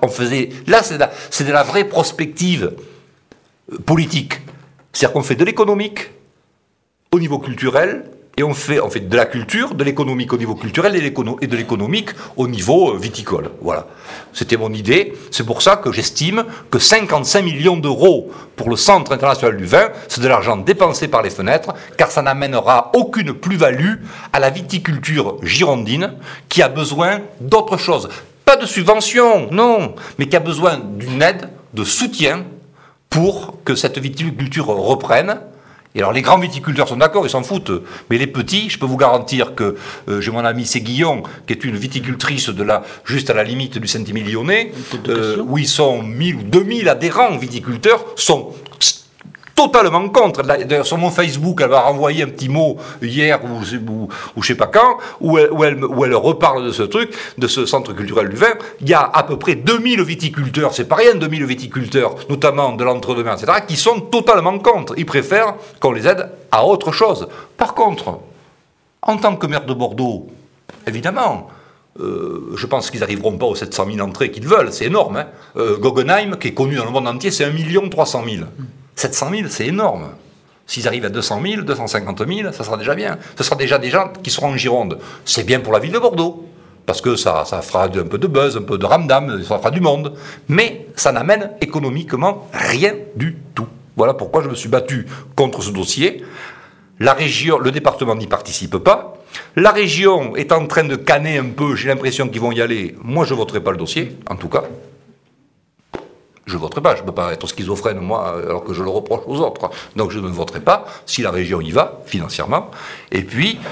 c'est de la vraie prospective politique. C'est-à-dire qu'on fait de l'économique au niveau culturel, et on fait de la culture, de l'économique au niveau culturel et de l'économique au niveau viticole. Voilà. C'était mon idée. C'est pour ça que j'estime que 55 millions d'euros pour le Centre international du vin, c'est de l'argent dépensé par les fenêtres, car ça n'amènera aucune plus-value à la viticulture girondine, qui a besoin d'autre chose. Pas de subvention, non, mais qui a besoin d'une aide, de soutien, pour que cette viticulture reprenne. Et alors les grands viticulteurs sont d'accord, ils s'en foutent. Mais les petits, je peux vous garantir que j'ai mon amie Séguillon, qui est une viticultrice juste à la limite du Saint-Émilionnais, où ils sont 1000 ou 2000 adhérents viticulteurs, sont totalement contre. D'ailleurs, sur mon Facebook, elle m'a renvoyé un petit mot hier ou je sais pas quand, où elle reparle de ce truc, de ce centre culturel du vin. Il y a à peu près 2000 viticulteurs, c'est pas rien, 2000 viticulteurs, notamment de l'entre-deux-mer, etc., qui sont totalement contre. Ils préfèrent qu'on les aide à autre chose. Par contre, en tant que maire de Bordeaux, évidemment, je pense qu'ils n'arriveront pas aux 700 000 entrées qu'ils veulent, c'est énorme. Hein. Guggenheim, qui est connu dans le monde entier, c'est 1 300 000. 700 000, c'est énorme. S'ils arrivent à 200 000, 250 000, ça sera déjà bien. Ce sera déjà des gens qui seront en Gironde. C'est bien pour la ville de Bordeaux, parce que ça fera un peu de buzz, un peu de ramdam, ça fera du monde. Mais ça n'amène économiquement rien du tout. Voilà pourquoi je me suis battu contre ce dossier. La région, le département n'y participe pas. La région est en train de canner un peu, j'ai l'impression qu'ils vont y aller. Moi, je ne voterai pas le dossier, en tout cas. Je ne voterai pas, je ne peux pas être schizophrène, moi, alors que je le reproche aux autres. Donc je ne voterai pas, si la région y va, financièrement. Et puis,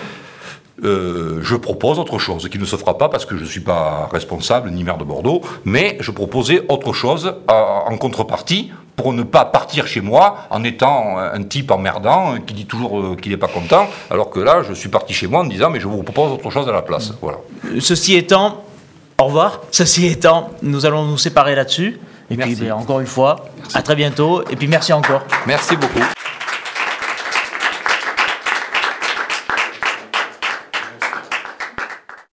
je propose autre chose, qui ne se fera pas parce que je ne suis pas responsable, ni maire de Bordeaux, mais je proposais autre chose en contrepartie, pour ne pas partir chez moi en étant un type emmerdant, qui dit toujours qu'il n'est pas content, alors que là, je suis parti chez moi en disant, mais je vous propose autre chose à la place. Voilà. Ceci étant, au revoir. Ceci étant, nous allons nous séparer là-dessus. Et merci. Puis, encore une fois, merci. À très bientôt. Et puis, merci encore. Merci beaucoup.